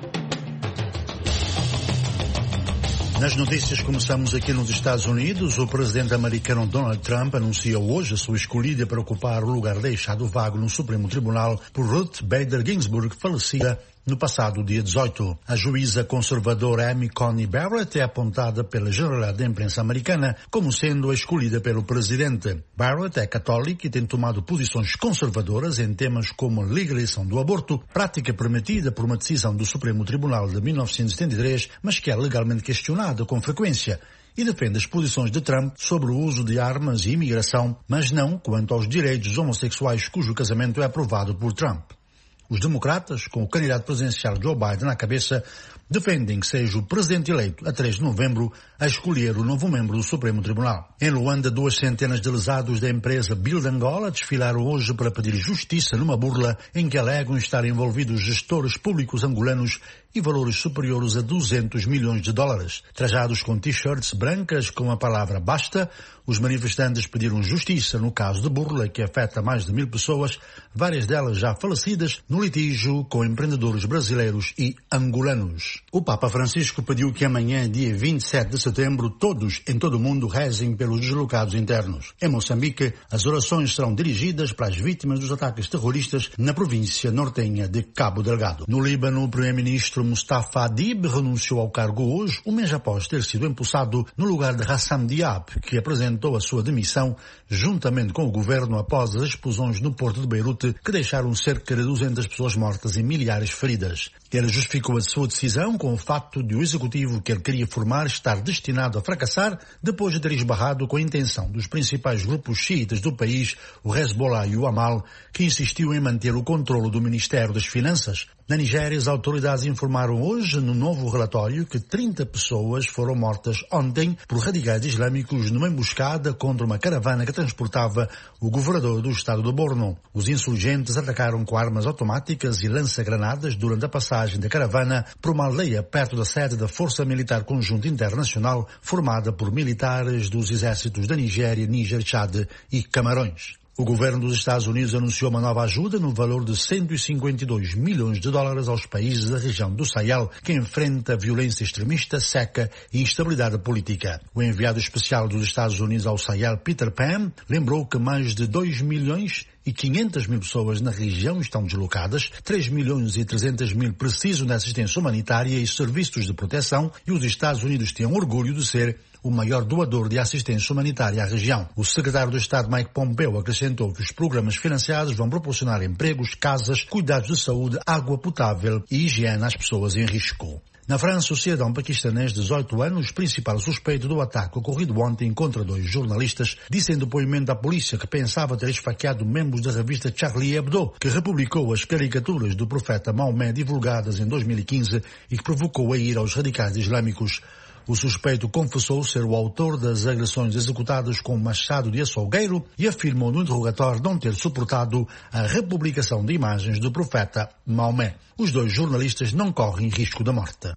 S3: Nas notícias começamos aqui nos Estados Unidos. O presidente americano Donald Trump anunciou hoje a sua escolha para ocupar o lugar deixado vago no Supremo Tribunal por Ruth Bader Ginsburg, falecida no passado dia dezoito. A juíza conservadora Amy Coney Barrett é apontada pela generalidade da imprensa americana como sendo a escolhida pelo presidente. Barrett é católica e tem tomado posições conservadoras em temas como a legalização do aborto, prática permitida por uma decisão do Supremo Tribunal de mil novecentos e setenta e três, mas que é legalmente questionada com frequência, e defende as posições de Trump sobre o uso de armas e imigração, mas não quanto aos direitos homossexuais cujo casamento é aprovado por Trump. Os democratas, com o candidato presidencial Joe Biden na cabeça, defendem que seja o presidente eleito, a três de novembro, a escolher o novo membro do Supremo Tribunal. Em Luanda, duas centenas de lesados da empresa Build Angola desfilaram hoje para pedir justiça numa burla em que alegam estar envolvidos gestores públicos angolanos e valores superiores a duzentos milhões de dólares. Trajados com t-shirts brancas com a palavra basta, os manifestantes pediram justiça no caso de burla que afeta mais de mil pessoas, várias delas já falecidas, no litígio com empreendedores brasileiros e angolanos. O Papa Francisco pediu que amanhã, dia vinte e sete de setembro, todos em todo o mundo rezem pelos deslocados internos. Em Moçambique, as orações serão dirigidas para as vítimas dos ataques terroristas na província nortenha de Cabo Delgado. No Líbano, o primeiro-ministro Mustafa Adib renunciou ao cargo hoje, um mês após ter sido empossado no lugar de Hassam Diab, que apresentou a sua demissão juntamente com o governo após as explosões no porto de Beirute, que deixaram cerca de duzentas pessoas mortas e milhares feridas. Ele justificou a sua decisão com o facto de o executivo que ele queria formar estar destinado a fracassar depois de ter esbarrado com a intenção dos principais grupos xiitas do país, o Hezbollah e o Amal, que insistiu em manter o controle do Ministério das Finanças. Na Nigéria, as autoridades informaram hoje no novo relatório que trinta pessoas foram mortas ontem por radicais islâmicos numa emboscada contra uma caravana que transportava o governador do estado do Borno. Os insurgentes atacaram com armas automáticas e lança-granadas durante a passagem da caravana por uma aldeia perto da sede da Força Militar Conjunta Internacional, formada por militares dos exércitos da Nigéria, Níger, Chad e Camarões. O governo dos Estados Unidos anunciou uma nova ajuda no valor de cento e cinquenta e dois milhões de dólares aos países da região do Sahel que enfrenta violência extremista, seca e instabilidade política. O enviado especial dos Estados Unidos ao Sahel, Peter Pham, lembrou que mais de dois milhões e quinhentas mil pessoas na região estão deslocadas, três milhões e trezentos mil precisam de assistência humanitária e serviços de proteção, e os Estados Unidos têm orgulho de ser o maior doador de assistência humanitária à região. O secretário do Estado Mike Pompeo acrescentou que os programas financiados vão proporcionar empregos, casas, cuidados de saúde, água potável e higiene às pessoas em risco. Na França, o cidadão paquistanês de dezoito anos, principal suspeito do ataque ocorrido ontem contra dois jornalistas, disse em depoimento à polícia que pensava ter esfaqueado membros da revista Charlie Hebdo, que republicou as caricaturas do profeta Maomé divulgadas em dois mil e quinze e que provocou a ira aos radicais islâmicos. O suspeito confessou ser o autor das agressões executadas com machado de açougueiro e afirmou no interrogatório não ter suportado a republicação de imagens do profeta Maomé. Os dois jornalistas não correm risco de morte.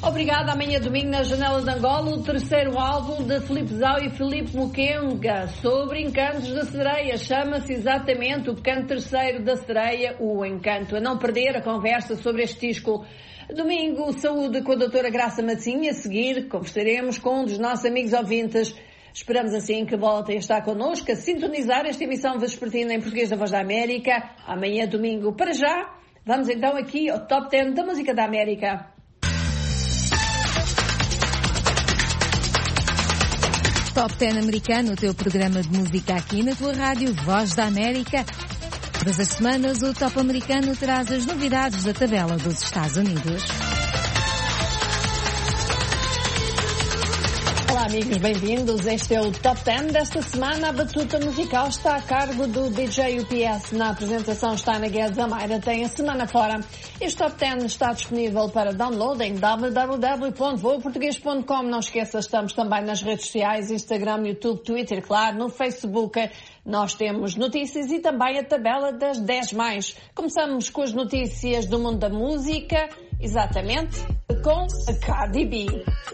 S2: Obrigada. Amanhã domingo na Janela de Angola, o terceiro álbum de Filipe Zau e Filipe Mukenga sobre encantos da sereia. Chama-se exatamente o canto terceiro da sereia, o encanto. A não perder a conversa sobre este disco. Domingo, saúde com a doutora Graça Massinha. A seguir, conversaremos com um dos nossos amigos ouvintes. Esperamos assim que voltem a estar connosco, a sintonizar esta emissão vespertina em português da Voz da América. Amanhã domingo. Para já, vamos então aqui ao Top dez da Música da América.
S9: Top dez americano, o teu programa de música aqui na tua rádio Voz da América. Todas as semanas o Top americano traz as novidades da tabela dos Estados Unidos.
S2: Olá amigos, bem-vindos. Este é o Top dez desta semana. A batuta musical está a cargo do D J U P S. Na apresentação está na Guedes Amaira, tem a semana fora. Este Top dez está disponível para download em w w w ponto voa português ponto com. Não esqueça, estamos também nas redes sociais, Instagram, YouTube, Twitter, claro, no Facebook. Nós temos notícias e também a tabela das dez mais. Começamos com as notícias do mundo da música, exatamente, com a Cardi B.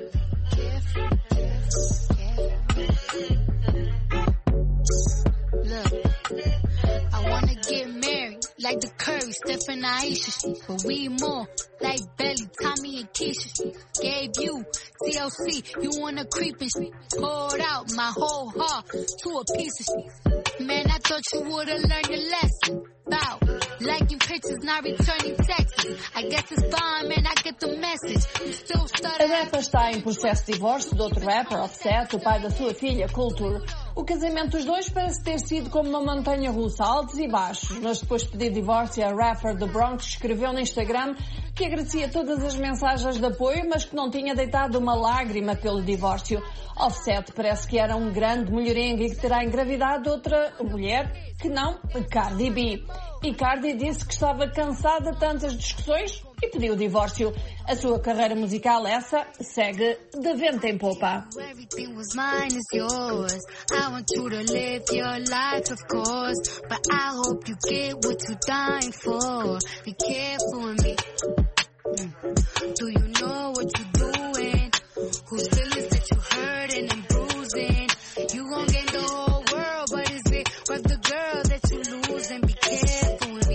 S10: Look, I wanna get married like the Curry, Steph and Aisha, but we more like Belly, Tommy and Keisha. Gave you T L C, you wanna creep and shit. Poured out my whole heart to a piece of shit. Man, I thought you would've learned your lesson. About liking pictures, not returning texts. I guess it's fine, man, I get the message. You still stutter.
S2: A rapper está em processo de divórcio do outro rapper, Offset, o pai da sua filha, Culture. O casamento dos dois parece ter sido como uma montanha russa, altos e baixos. Mas depois de pedir divórcio, a rapper do Bronx escreveu no Instagram que agradecia todas as mensagens de apoio, mas que não tinha deitado uma lágrima pelo divórcio. Offset parece que era um grande mulherengo e que terá engravidado outra mulher que não Cardi B. E Cardi disse que estava cansada de tantas discussões e pediu o divórcio. A sua carreira musical, essa, segue de vento em popa.
S10: Everything was mine is yours. I want you to live your life, of course. But I hope you get what you're dying for. Be careful with me. Mm. Do you know what you're doing? Whose feelings that you hurting and bruising? You gon' gain the whole world, but is it worth the girl that you losing? Be careful with me.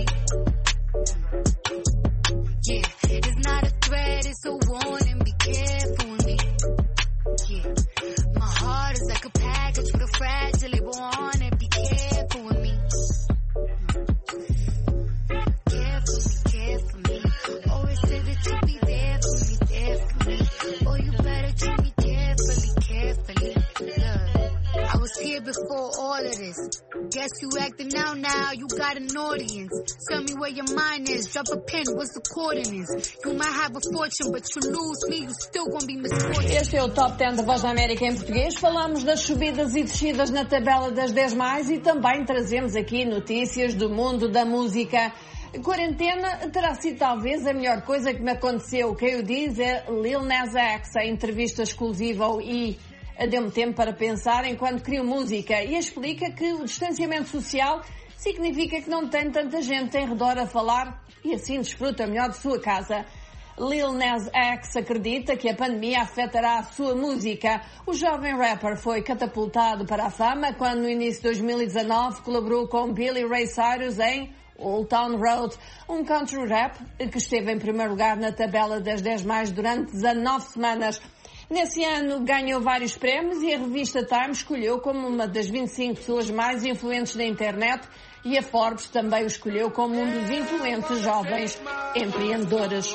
S10: Yeah, it's not a threat, it's a warning. Be careful with me. Yeah, my heart is like a package with a fragile label on it. Be careful with me. Careful me, careful me. Always say that you'll be there for me, there for me. Oh, you better treat me carefully, carefully. Look, I was here before all of this. Guess you acting out now, you got an audience. Tell me where your mind is, drop a pin, what's the coordinates? You might have a fortune, but you lose me, you still gonna be misfortune.
S2: Este é o Top dez da Voz da América em português. Falamos das subidas e descidas na tabela das dez mais e também trazemos aqui notícias do mundo da música. Quarentena terá sido talvez a melhor coisa que me aconteceu. Quem o diz é Lil Nas X, a entrevista exclusiva ao E! Deu-me tempo para pensar enquanto crio música e explica que o distanciamento social significa que não tem tanta gente em redor a falar e assim desfruta melhor de sua casa. Lil Nas X acredita que a pandemia afetará a sua música. O jovem rapper foi catapultado para a fama quando no início de dois mil e dezanove colaborou com Billy Ray Cyrus em Old Town Road, um country rap que esteve em primeiro lugar na tabela das dez mais durante dezanove semanas. Nesse ano ganhou vários prémios e a revista Time escolheu como uma das vinte e cinco pessoas mais influentes da internet e a Forbes também o escolheu como um dos influentes jovens empreendedores.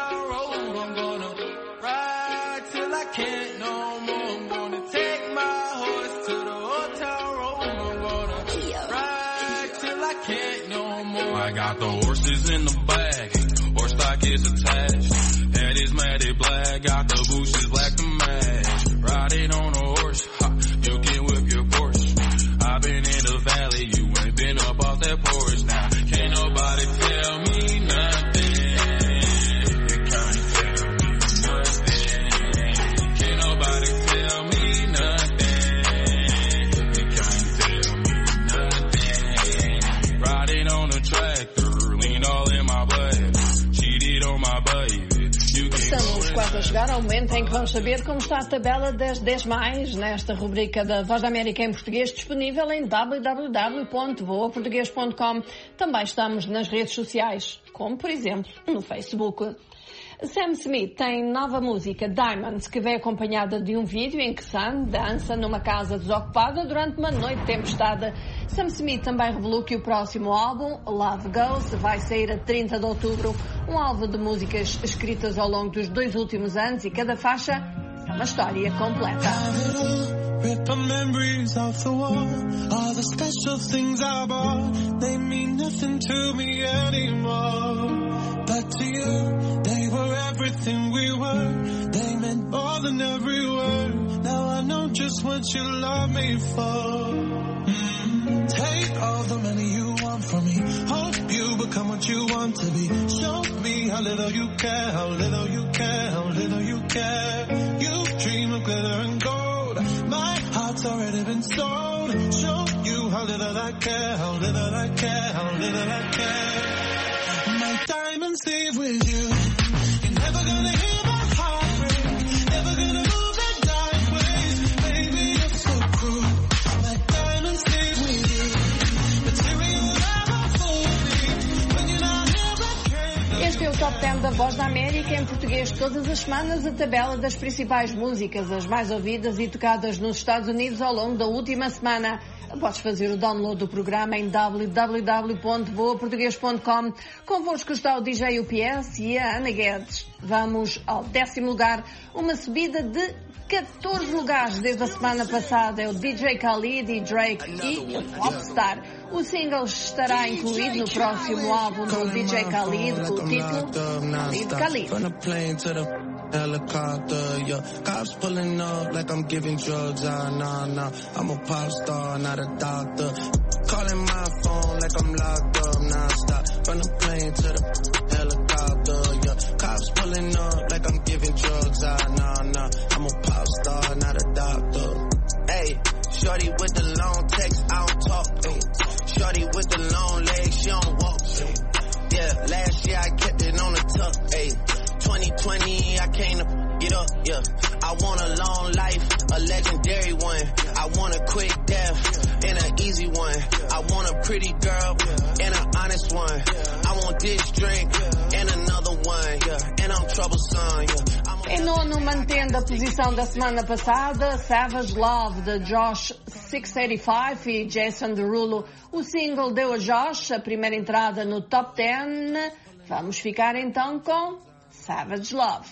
S11: I got the horses in the bag, horse stock is attached. Head is matted black, got the bushes black to match. Riding on a horse, ha, you can whip your Porsche. I've been in the valley, you ain't been up off that porch. Now, can't nobody tell me nothing. You can't tell me nothing. Can't nobody tell me nothing. You can't tell me nothing. Riding on a tractor, lean all in my blood. Cheated on my baby.
S2: Estamos quase a chegar ao momento em que vamos saber como está a tabela das dez mais nesta rubrica da Voz da América em português, disponível em w w w ponto voa português ponto com. Também estamos nas redes sociais, como por exemplo no Facebook. Sam Smith tem nova música, Diamonds, que vem acompanhada de um vídeo em que Sam dança numa casa desocupada durante uma noite tempestada. Sam Smith também revelou que o próximo álbum, Love Goes, vai sair a trinta de outubro. Um álbum de músicas escritas ao longo dos dois últimos anos e cada faixa é uma história completa.
S12: Rip the memories off the wall. All the special things I bought, they mean nothing to me anymore. But to you, they were everything we were. They meant more than every word. Now I know just what you love me for. Mm-hmm. Take all the money you want from me. Hope you become what you want to be. Show me how little you care, how little you care, how little you care. You dream of glitter and gold. My heart's already been sold. Show you how little I care, how little I care, how little I care. My diamonds leave with you. You're never gonna hear my heart break. Never gonna move that dark ways. Baby, you're so cruel. My diamonds leave with you. Material never fooled me. When you're not here, I can't.
S2: Este é o Top dez da Voz da América em português. Todas as semanas a tabela das principais músicas, as mais ouvidas e tocadas nos Estados Unidos ao longo da última semana. Podes fazer o download do programa em w w w ponto voa português ponto com. Convosco está o D J U P S e a Ana Guedes. Vamos ao décimo lugar, uma subida de catorze lugares desde a semana passada. É o D J Khalid e Drake e o Popstar. O single estará incluído no próximo álbum do D J Khalid com o título Khalid Khalid.
S12: Helicopter, yeah. Cops pulling up like I'm giving drugs. Ah, nah, nah. I'm a pop star, not a doctor. Calling my phone like I'm locked up. Nah, stop. From the plane to the helicopter, yeah. Cops pulling up like I'm giving drugs. Ah, nah, nah. I'm a pop star, not a doctor. Hey, shorty with the long text, I don't talk. Ay. Shorty with the long legs, she don't walk. Ay. Yeah, last year I kept it on the tuck. Ay. twenty twenty, I came to get up, yeah. I want a long life, a legendary one. I want a quick death and an easy one. I want a pretty girl and an honest one. I want this drink and another one, yeah. And I'm troublesome, yeah.
S2: Em nono, mantendo a posição da semana passada, Savage Love, de Josh seiscentos e oitenta e cinco e Jason Derulo. O single deu a Josh a primeira entrada no Top dez. Vamos ficar então com Savage Love.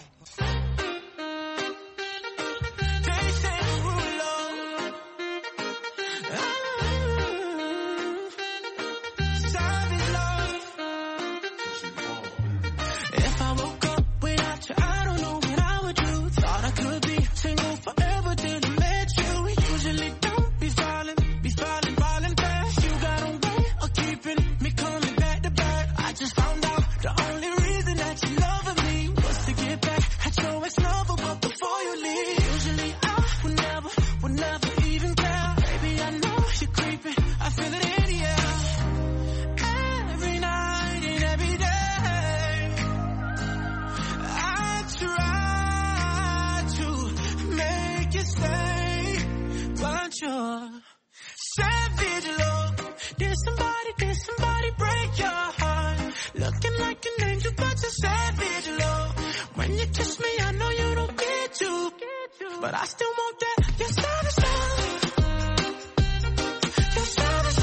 S12: But I still want that, your savage love. Your savage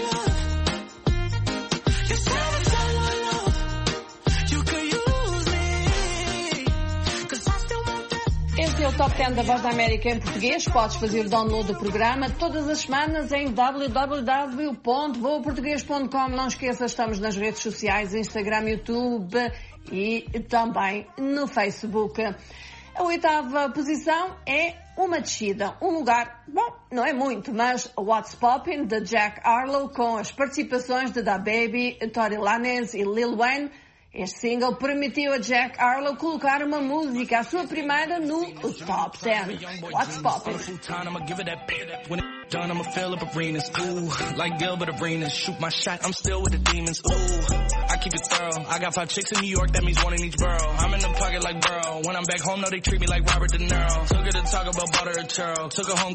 S12: love. Your savage love. You could use me. Cause I still want that.
S2: Este é o Top dez da Voz da América em português. Podes fazer o download do programa todas as semanas em w w w ponto voa português ponto com. Não esqueças, estamos nas redes sociais, Instagram, YouTube e também no Facebook. A oitava posição é uma descida, um lugar, bom, não é muito, mas What's Poppin', de Jack Harlow, com as participações de DaBaby, Tory Lanez e Lil Wayne, Este single permitiu a Jack Harlow colocar uma música, a sua primeira, no Top dez. What's Poppin'?
S13: Done, I'ma fill up arenas, ooh, like Gilbert Arenas, shoot my shot, I'm still with the demons, ooh, I keep it thorough, I got five chicks in New York, that means one in each borough, I'm in the pocket like Burrow, when I'm back home, no, they treat me like Robert De Niro, took her to talk about butter and churro, took her home,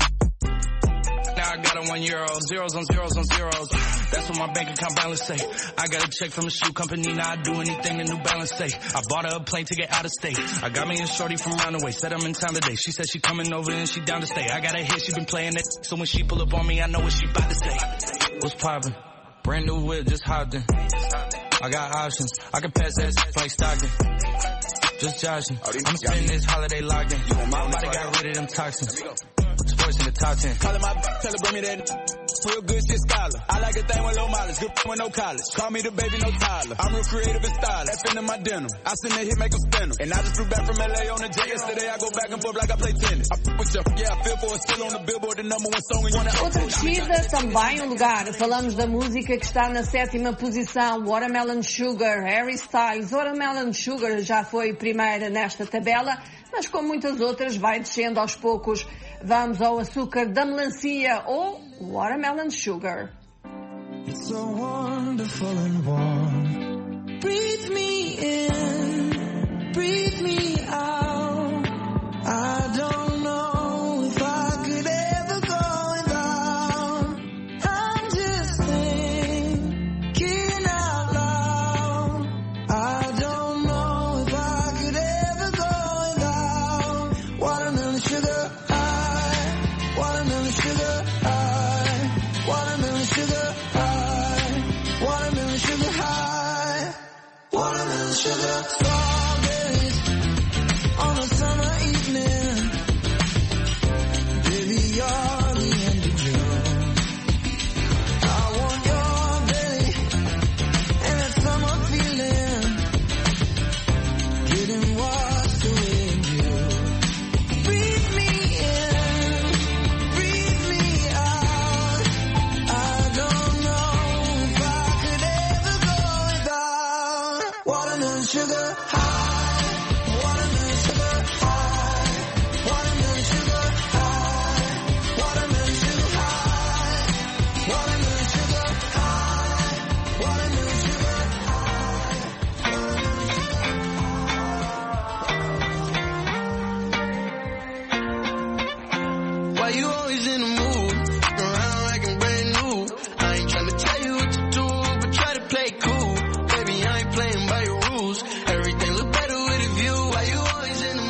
S13: now I got her one euro, zeros on zeros on zeros, that's what my bank account balance say, I got a check from a shoe company, now I do anything the New Balance say, I bought her a plane to get out of state, I got me a shorty from Roundaway, said I'm in town today, she said she coming over and she down to stay, I got a hit, she been playing it, so when she pull up on me, I know what she about to say. What's poppin'? Brand new whip, just hopped in, I got options, I can pass that like Stockton, just joshing, I'm spending this holiday locked in, my body got rid of them toxins. Sports in the top ten. Call my tell her bring me that real good shit scholar. I like a thing with low mileage, good with no college. Call me the baby, no Tyler. I'm real creative and stylish. F in my denim. I send that hit, make them spin 'em. And I just flew back from L A on the jet yesterday. I go back and forth like I play tennis. I f with you, yeah, I feel for it. Still on the Billboard, the number one song.
S2: Outra descida, também um lugar. Falamos da música que está na sétima posição, Watermelon Sugar, Harry Styles. Watermelon Sugar já foi primeira nesta tabela, mas como muitas outras vai descendo aos poucos. Vamos ao açúcar da melancia ou Watermelon Sugar.
S12: It's so wonderful and warm. Breathe me in, breathe me out. I don't know if I could ever go without. I'm just thinking out loud. I don't know if I could ever go without watermelon sugar. Watermelon sugar high, watermelon sugar high, watermelon sugar high, watermelon sugar. Strawberries on a summer evening, baby you're the end of June. I want your belly and that summer feeling, getting washed away in you. Breathe me in. Watermelon sugar high, watermelon sugar high, watermelon sugar high, watermelon sugar high, watermelon sugar high, watermelon sugar high. Why you always in the mood? Around like I'm brand new. I ain't trying to tell you what to do, but try to play cool. Baby, I ain't playing by your rules. Everything look better with a view. Why you always in the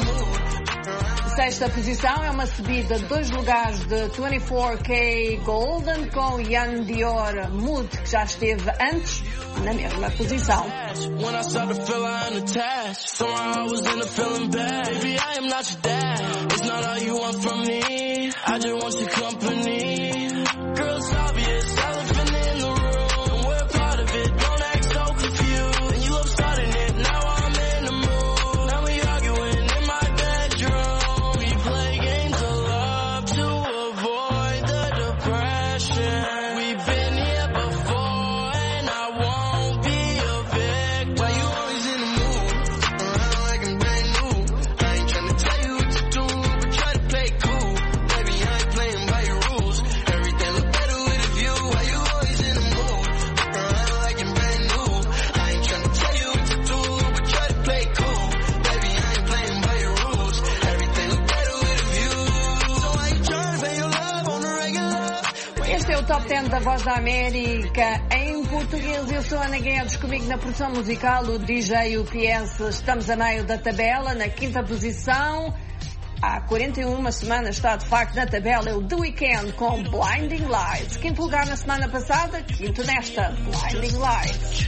S12: mood?
S2: Sexta posição é uma subida de dois lugares de vinte e quatro K Golden com Ian Dior Mood, que já esteve antes na mesma posição.
S13: When I start to feel I am attached, somehow I was in a feeling bad. Baby, I am not your dad. It's not all you want from me. I just want your company. Girl, it's obvious, elephant in the room, and we're part of it. Don't act so confused. And you love starting it. Now I'm in the mood. Now we arguing in my bedroom. We play games of love to avoid the depression. We've been here before, and I won't be a victim.
S12: Why you always in the mood? Around like I'm brand new. I ain't trying to tell you what to do, but try to play cool. Baby, I ain't playing by your rules. Everything look better with a view. Why you always in the mood? Around like I'm brand new. I ain't trying to tell you what to do, but try to play cool. Baby, I ain't playing by your rules. Everything look better with a view. So why you trying to pay your love on the regular?
S2: Este é o Top dez da Voz da América em português. Eu sou a Ana Guedes, comigo na produção musical o D J U P S. Estamos a meio da tabela, na quinta posição. Há quarenta e uma semanas está de facto na tabela é o The Weeknd com Blinding Lights. Quinto lugar na semana passada, quinto nesta, Blinding Lights.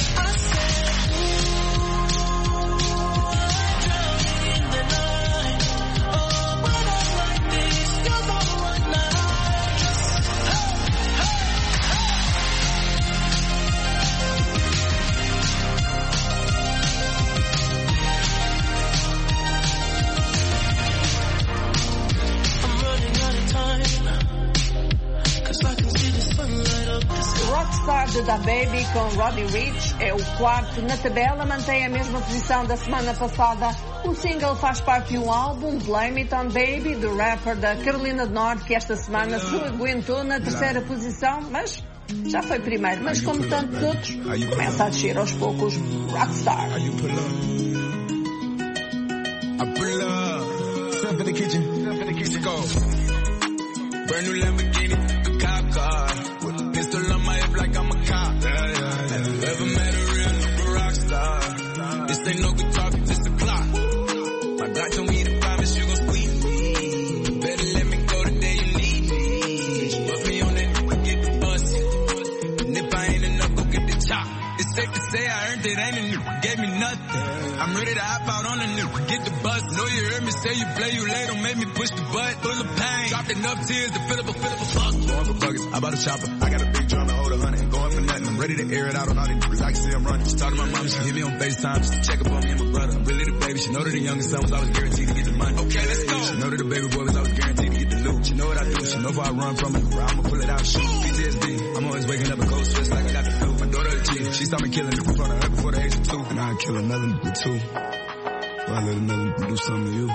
S12: I
S2: hit Da Baby com Roddy Ricch é o quarto na tabela, mantém a mesma posição da semana passada. O single faz parte de um álbum, Blame It On Baby, do rapper da Carolina do Norte, que esta semana se aguentou na terceira posição, mas já foi primeiro. Mas como tantos outros, começa a descer aos poucos. Rockstar.
S14: Step in the kitchen, step in the kitchen, go. Brand new Lamborghini, a cop car. With a pistol on my hip like I'm a cop. Yeah, yeah, yeah. Have you ever met a real nigga rock star? This ain't no guitar, this a clock. My God told me to promise you gon' squeeze me. Better let me go the day you need me. Put me on that, get the bus. And if I ain't enough, go get the chop. It's safe to say I earned it, ain't a nigga gave me nothing. I'm ready to hop out on a nigga, get the bus. Know you heard me say you play, you late, don't make me push the butt. Full of pain, dropped enough tears to fill up a, fill up a fuck. Going for buckets, I bought a chopper. I got a big drum and hold a hundred. Going for nothing, I'm ready to air it out on all these niggas. I can see I'm running. She talked to my mom, she hit me on FaceTime just to check up on me and my brother. I'm really the baby, she know that the youngest son was always guaranteed to get the money. Okay, let's go. She know that the baby boy was always guaranteed to get the loot. She know what I do, she know if I run from it, I'ma pull it out, shoot. P T S D, I'm always waking up in cold sweats like I got the flu. My daughter a G, she saw me killing niggas in front of her before the age of two. And I'd kill another nigga too. Well, I let another nigga do something to you.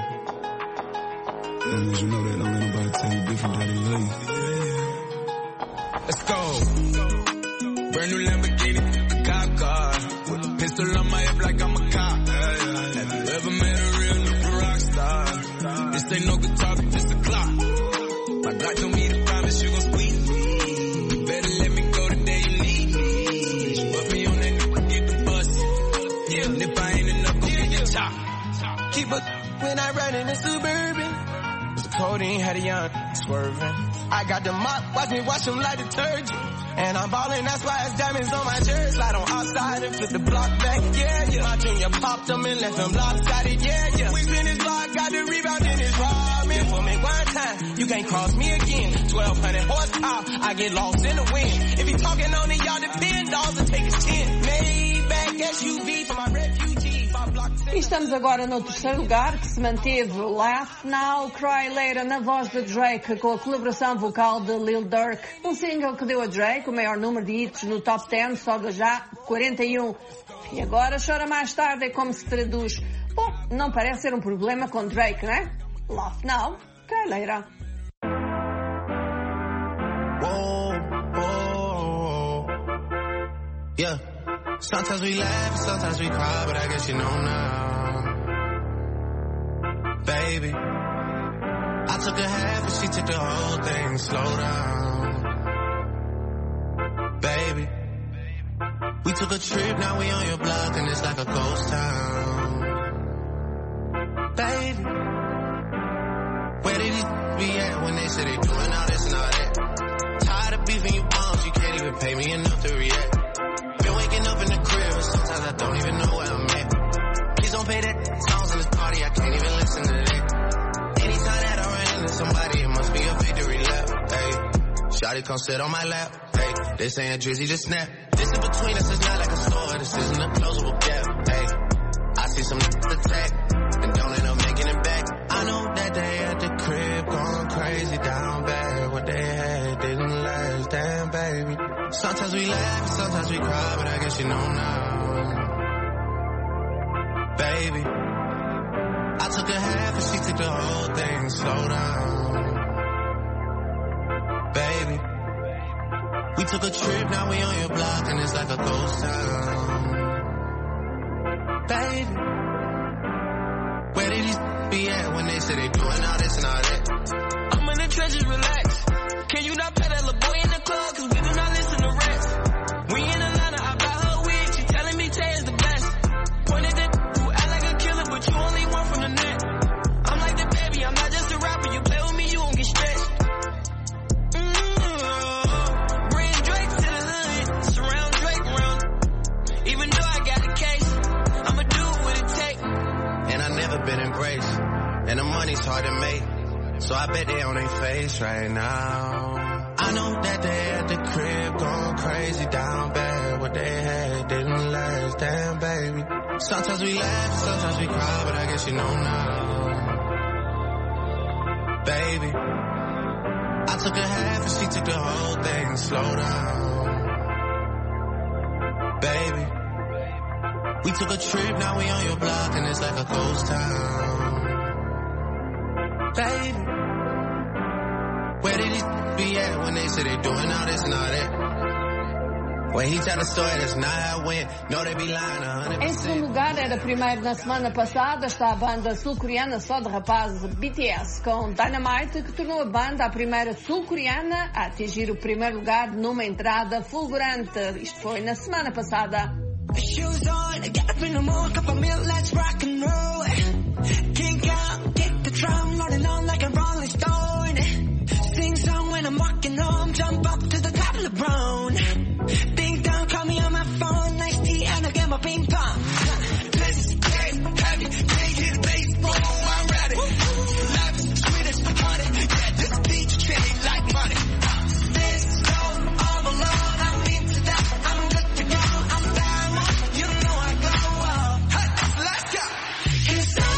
S14: As long as you know that, don't let nobody tell you different that they love you. Let's go. Brand new Lamborghini, a cop car. With a pistol on my hip like I'm a cop. Have you ever met a real nigga rock star? This ain't no guitar, but this a clock. My God told me to promise you gon' squeeze me. You better let me go the day you need me. Put me on that nigga, get the bus. Yeah, and if I ain't enough, go get your top. Keep up when I ride in the Suburban. The codeine had a young swerving. I got the mop, watch me wash them like detergent. And I'm ballin', that's why it's diamonds on my jersey. Slide on outside and flip the block back, yeah, yeah. My junior popped them and left them lopsided, yeah, yeah. We spin his block, got the rebound in his robbing. For me one time, you can't cross me again. twelve hundred horsepower, I get lost in the wind. If he talking on it, y'all depend, dolls will take his chin. Maybach S U V for my refugee.
S2: E estamos agora no terceiro lugar, que se manteve Laugh Now, Cry Later, na voz de Drake, com a colaboração vocal de Lil Durk. Um single que deu a Drake o maior número de hits no top dez, só de já quarenta e um. E agora chora mais tarde, é como se traduz. Bom, não parece ser um problema com Drake, né? Laugh Now, Cry Later.
S15: Whoa, whoa, yeah. Sometimes we laugh, sometimes we cry, but I guess you know now. Baby, I took a half and she took the whole thing. Slow down. Baby, we took a trip, now we on your block and it's like a ghost town. Baby, where did these be at when they say they doing all this and all that? Tired of beefing you bums, you can't even pay me enough to react. Been waking up in the crib and sometimes I don't even know where I'm at. Please don't pay that songs in this party, I can't even listen to that. Anytime that I run into somebody, it must be a victory lap. Hey, shawty come sit on my lap. Hey, they saying Drizzy just snap. This in between us is not like a store, this isn't a closable gap. Hey, I see some attack and don't end up making it back. I know that they at the crib going crazy down bad. What they had didn't last, damn baby. Sometimes we laugh, sometimes we cry, but I guess you know now. Baby, I took a half and she took the whole thing. Slow down. Baby, we took a trip, now we on your block and it's like a ghost town. Baby, where did these be at when they say they doing all this and all that?
S16: I'm in the trenches, relax. Can you not pay that little boy in the club? Cause we do not listen to rats. We in Atlanta, I buy her wig. She telling me Tay is the best. Pointed at you, act like a killer, but you only one from the net. I'm like the baby, I'm not just a rapper. You play with me, you won't get stretched. Mm-hmm. Bring Drake to the hood, surround Drake around. Even though I got a case, I'ma do what it takes.
S15: And I never been embraced, and the money's hard to make. So I bet they on their face right now. I know that they at the crib going crazy down bad. What they had didn't last, damn baby. Sometimes we laugh, sometimes we cry, but I guess you know now. Baby, I took a half and she took the whole thing. Slow down. We took a trip, now we on your block, and it's like a ghost town. Baby, where did these be at when they say they doing all this and all that? When he tell the story, that's not how it went. No, they be lying one hundred percent.
S2: Em segundo lugar, era primeiro na semana passada, está a banda sul-coreana só de rapazes B T S com Dynamite, que tornou a banda a primeira sul-coreana a atingir o primeiro lugar numa entrada fulgurante. Isto foi na semana passada.
S17: Shoes on, get up in the morning, cup of milk, let's rock and roll. Kink out, kick the drum, rolling on like a rolling stone. Sing song when I'm walking home, jump up to the top of LeBron. Ding dong, call me on my phone, nice tea, and I get my ping pong. Let's get heavy, can't hear the bass, boom, I'm ready. Life is sweet as honey, yeah, this beat change like money. This song all alone, I'm into that, I'm good to go, I'm down, you know I go, hey, let's go. It's all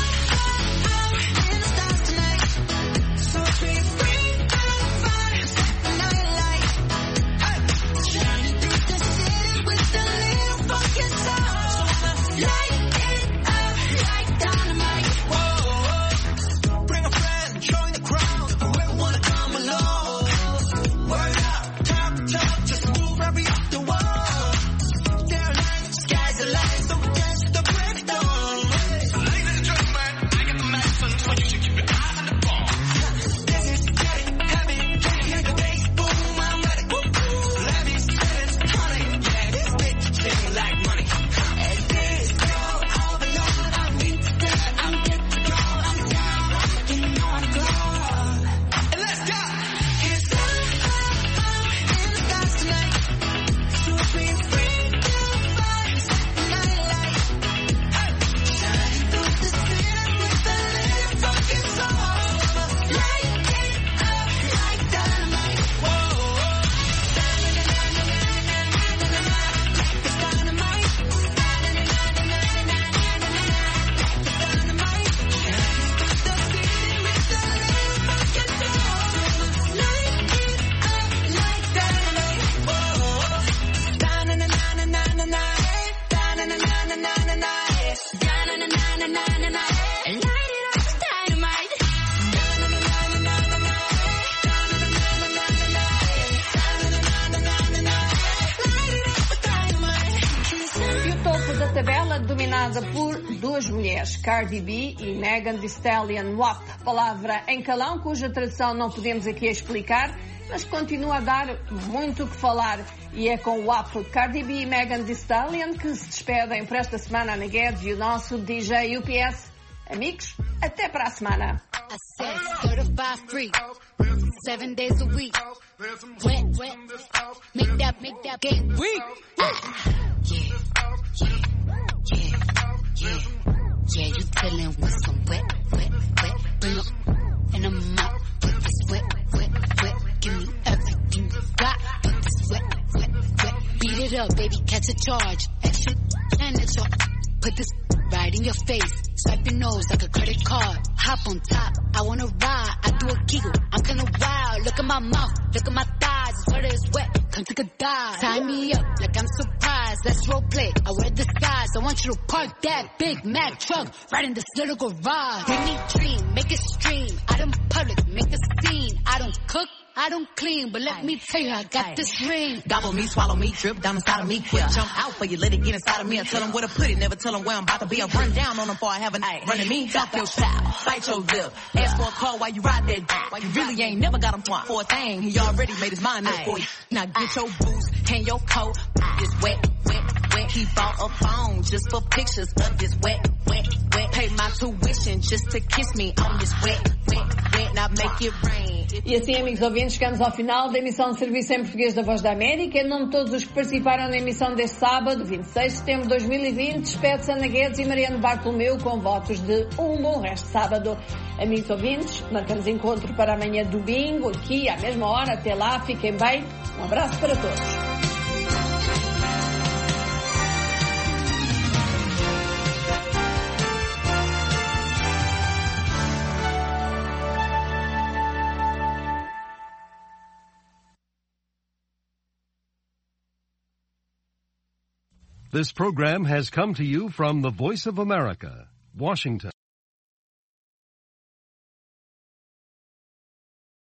S17: in the stars tonight, so sweet, free, I'm fine, set the night light, hey, shining through the city with a little fucking soul, light it up like dynamite, whoa, bring a friend, join the crowd, whoever wanna come along, word up, talk, talk, just move every off the wall, they're like, sky's the limit, so dance to the break of dawn. Ladies and gentlemen, I got the medicine, so you should keep your eye on the ball. This is getting heavy, can you hear the bass, boom, I'm ready, woo, woo, let me spit it, honey, yeah, this bitch ching like money. And this girl, all alone, I'm into that, I'm good to go, I'm down, you know I go. And let's go! It's all in the stars tonight, so sweet, free, feel fine, set the night light, hey, shining through the city with a little fucking soul, light it up like dynamite, whoa, it's dynamite,
S2: E o topo da tabela dominada por duas mulheres, Cardi B e Megan Thee Stallion. W A P, palavra em calão cuja tradução não podemos aqui explicar, mas continua a dar muito o que falar. E é com o W A P, Cardi B e Megan Thee Stallion que se despedem por esta semana, Ana Guedes e o nosso D J U P S. Amigos, até para a semana.
S10: I said certified free, seven days a week. Wet, wet, make that, make that game weak. Ah, yeah, yeah, yeah, yeah, yeah. You dealing with some wet, wet, wet. Bring up and I'm out with this wet, wet, wet. Give me everything you got with this wet, wet, wet. Beat it up, baby, catch a charge. Extra and it's all. Put this right in your face. Swipe your nose like a credit card. Hop on top, I wanna ride. I do a giggle, I'm kinda wild. Look at my mouth, look at my thighs. It's wet, it's wet, come take a dive. Tie me up like I'm surprised. Let's role play, I wear disguise. I want you to park that Big Mac truck right in this little garage. Make me dream, make it stream. Out in public, make a scene. I don't cook, I don't clean, but let me tell you, I got this ring.
S18: Gobble me, swallow me, drip down inside of me. Quick jump out for you, let it get inside of me. I tell them where to put it, never tell them where I'm about to be. I run down on them before I have a night. Running me, talk your style, bite your lip. Ask for a call while you ride that dick. While you really ain't never got him for a thing. He already made his mind up for you. Now get your boots and your coat. It's wet, wet, wet. He bought a phone just for pictures of this wet, wet, wet. Pay my tuition just to kiss me on this wet, wet, wet. Now make it rain.
S2: E assim, amigos ouvintes, chegamos ao final da emissão de serviço em português da Voz da América. Em nome de todos os que participaram na emissão deste sábado, vinte e seis de setembro de dois mil e vinte, despede-se Ana Guedes e Mariano Bartolomeu com votos de um bom resto de sábado. Amigos ouvintes, marcamos encontro para amanhã domingo, aqui à mesma hora. Até lá, fiquem bem. Um abraço para todos.
S19: This program has come to you from the Voice of America, Washington.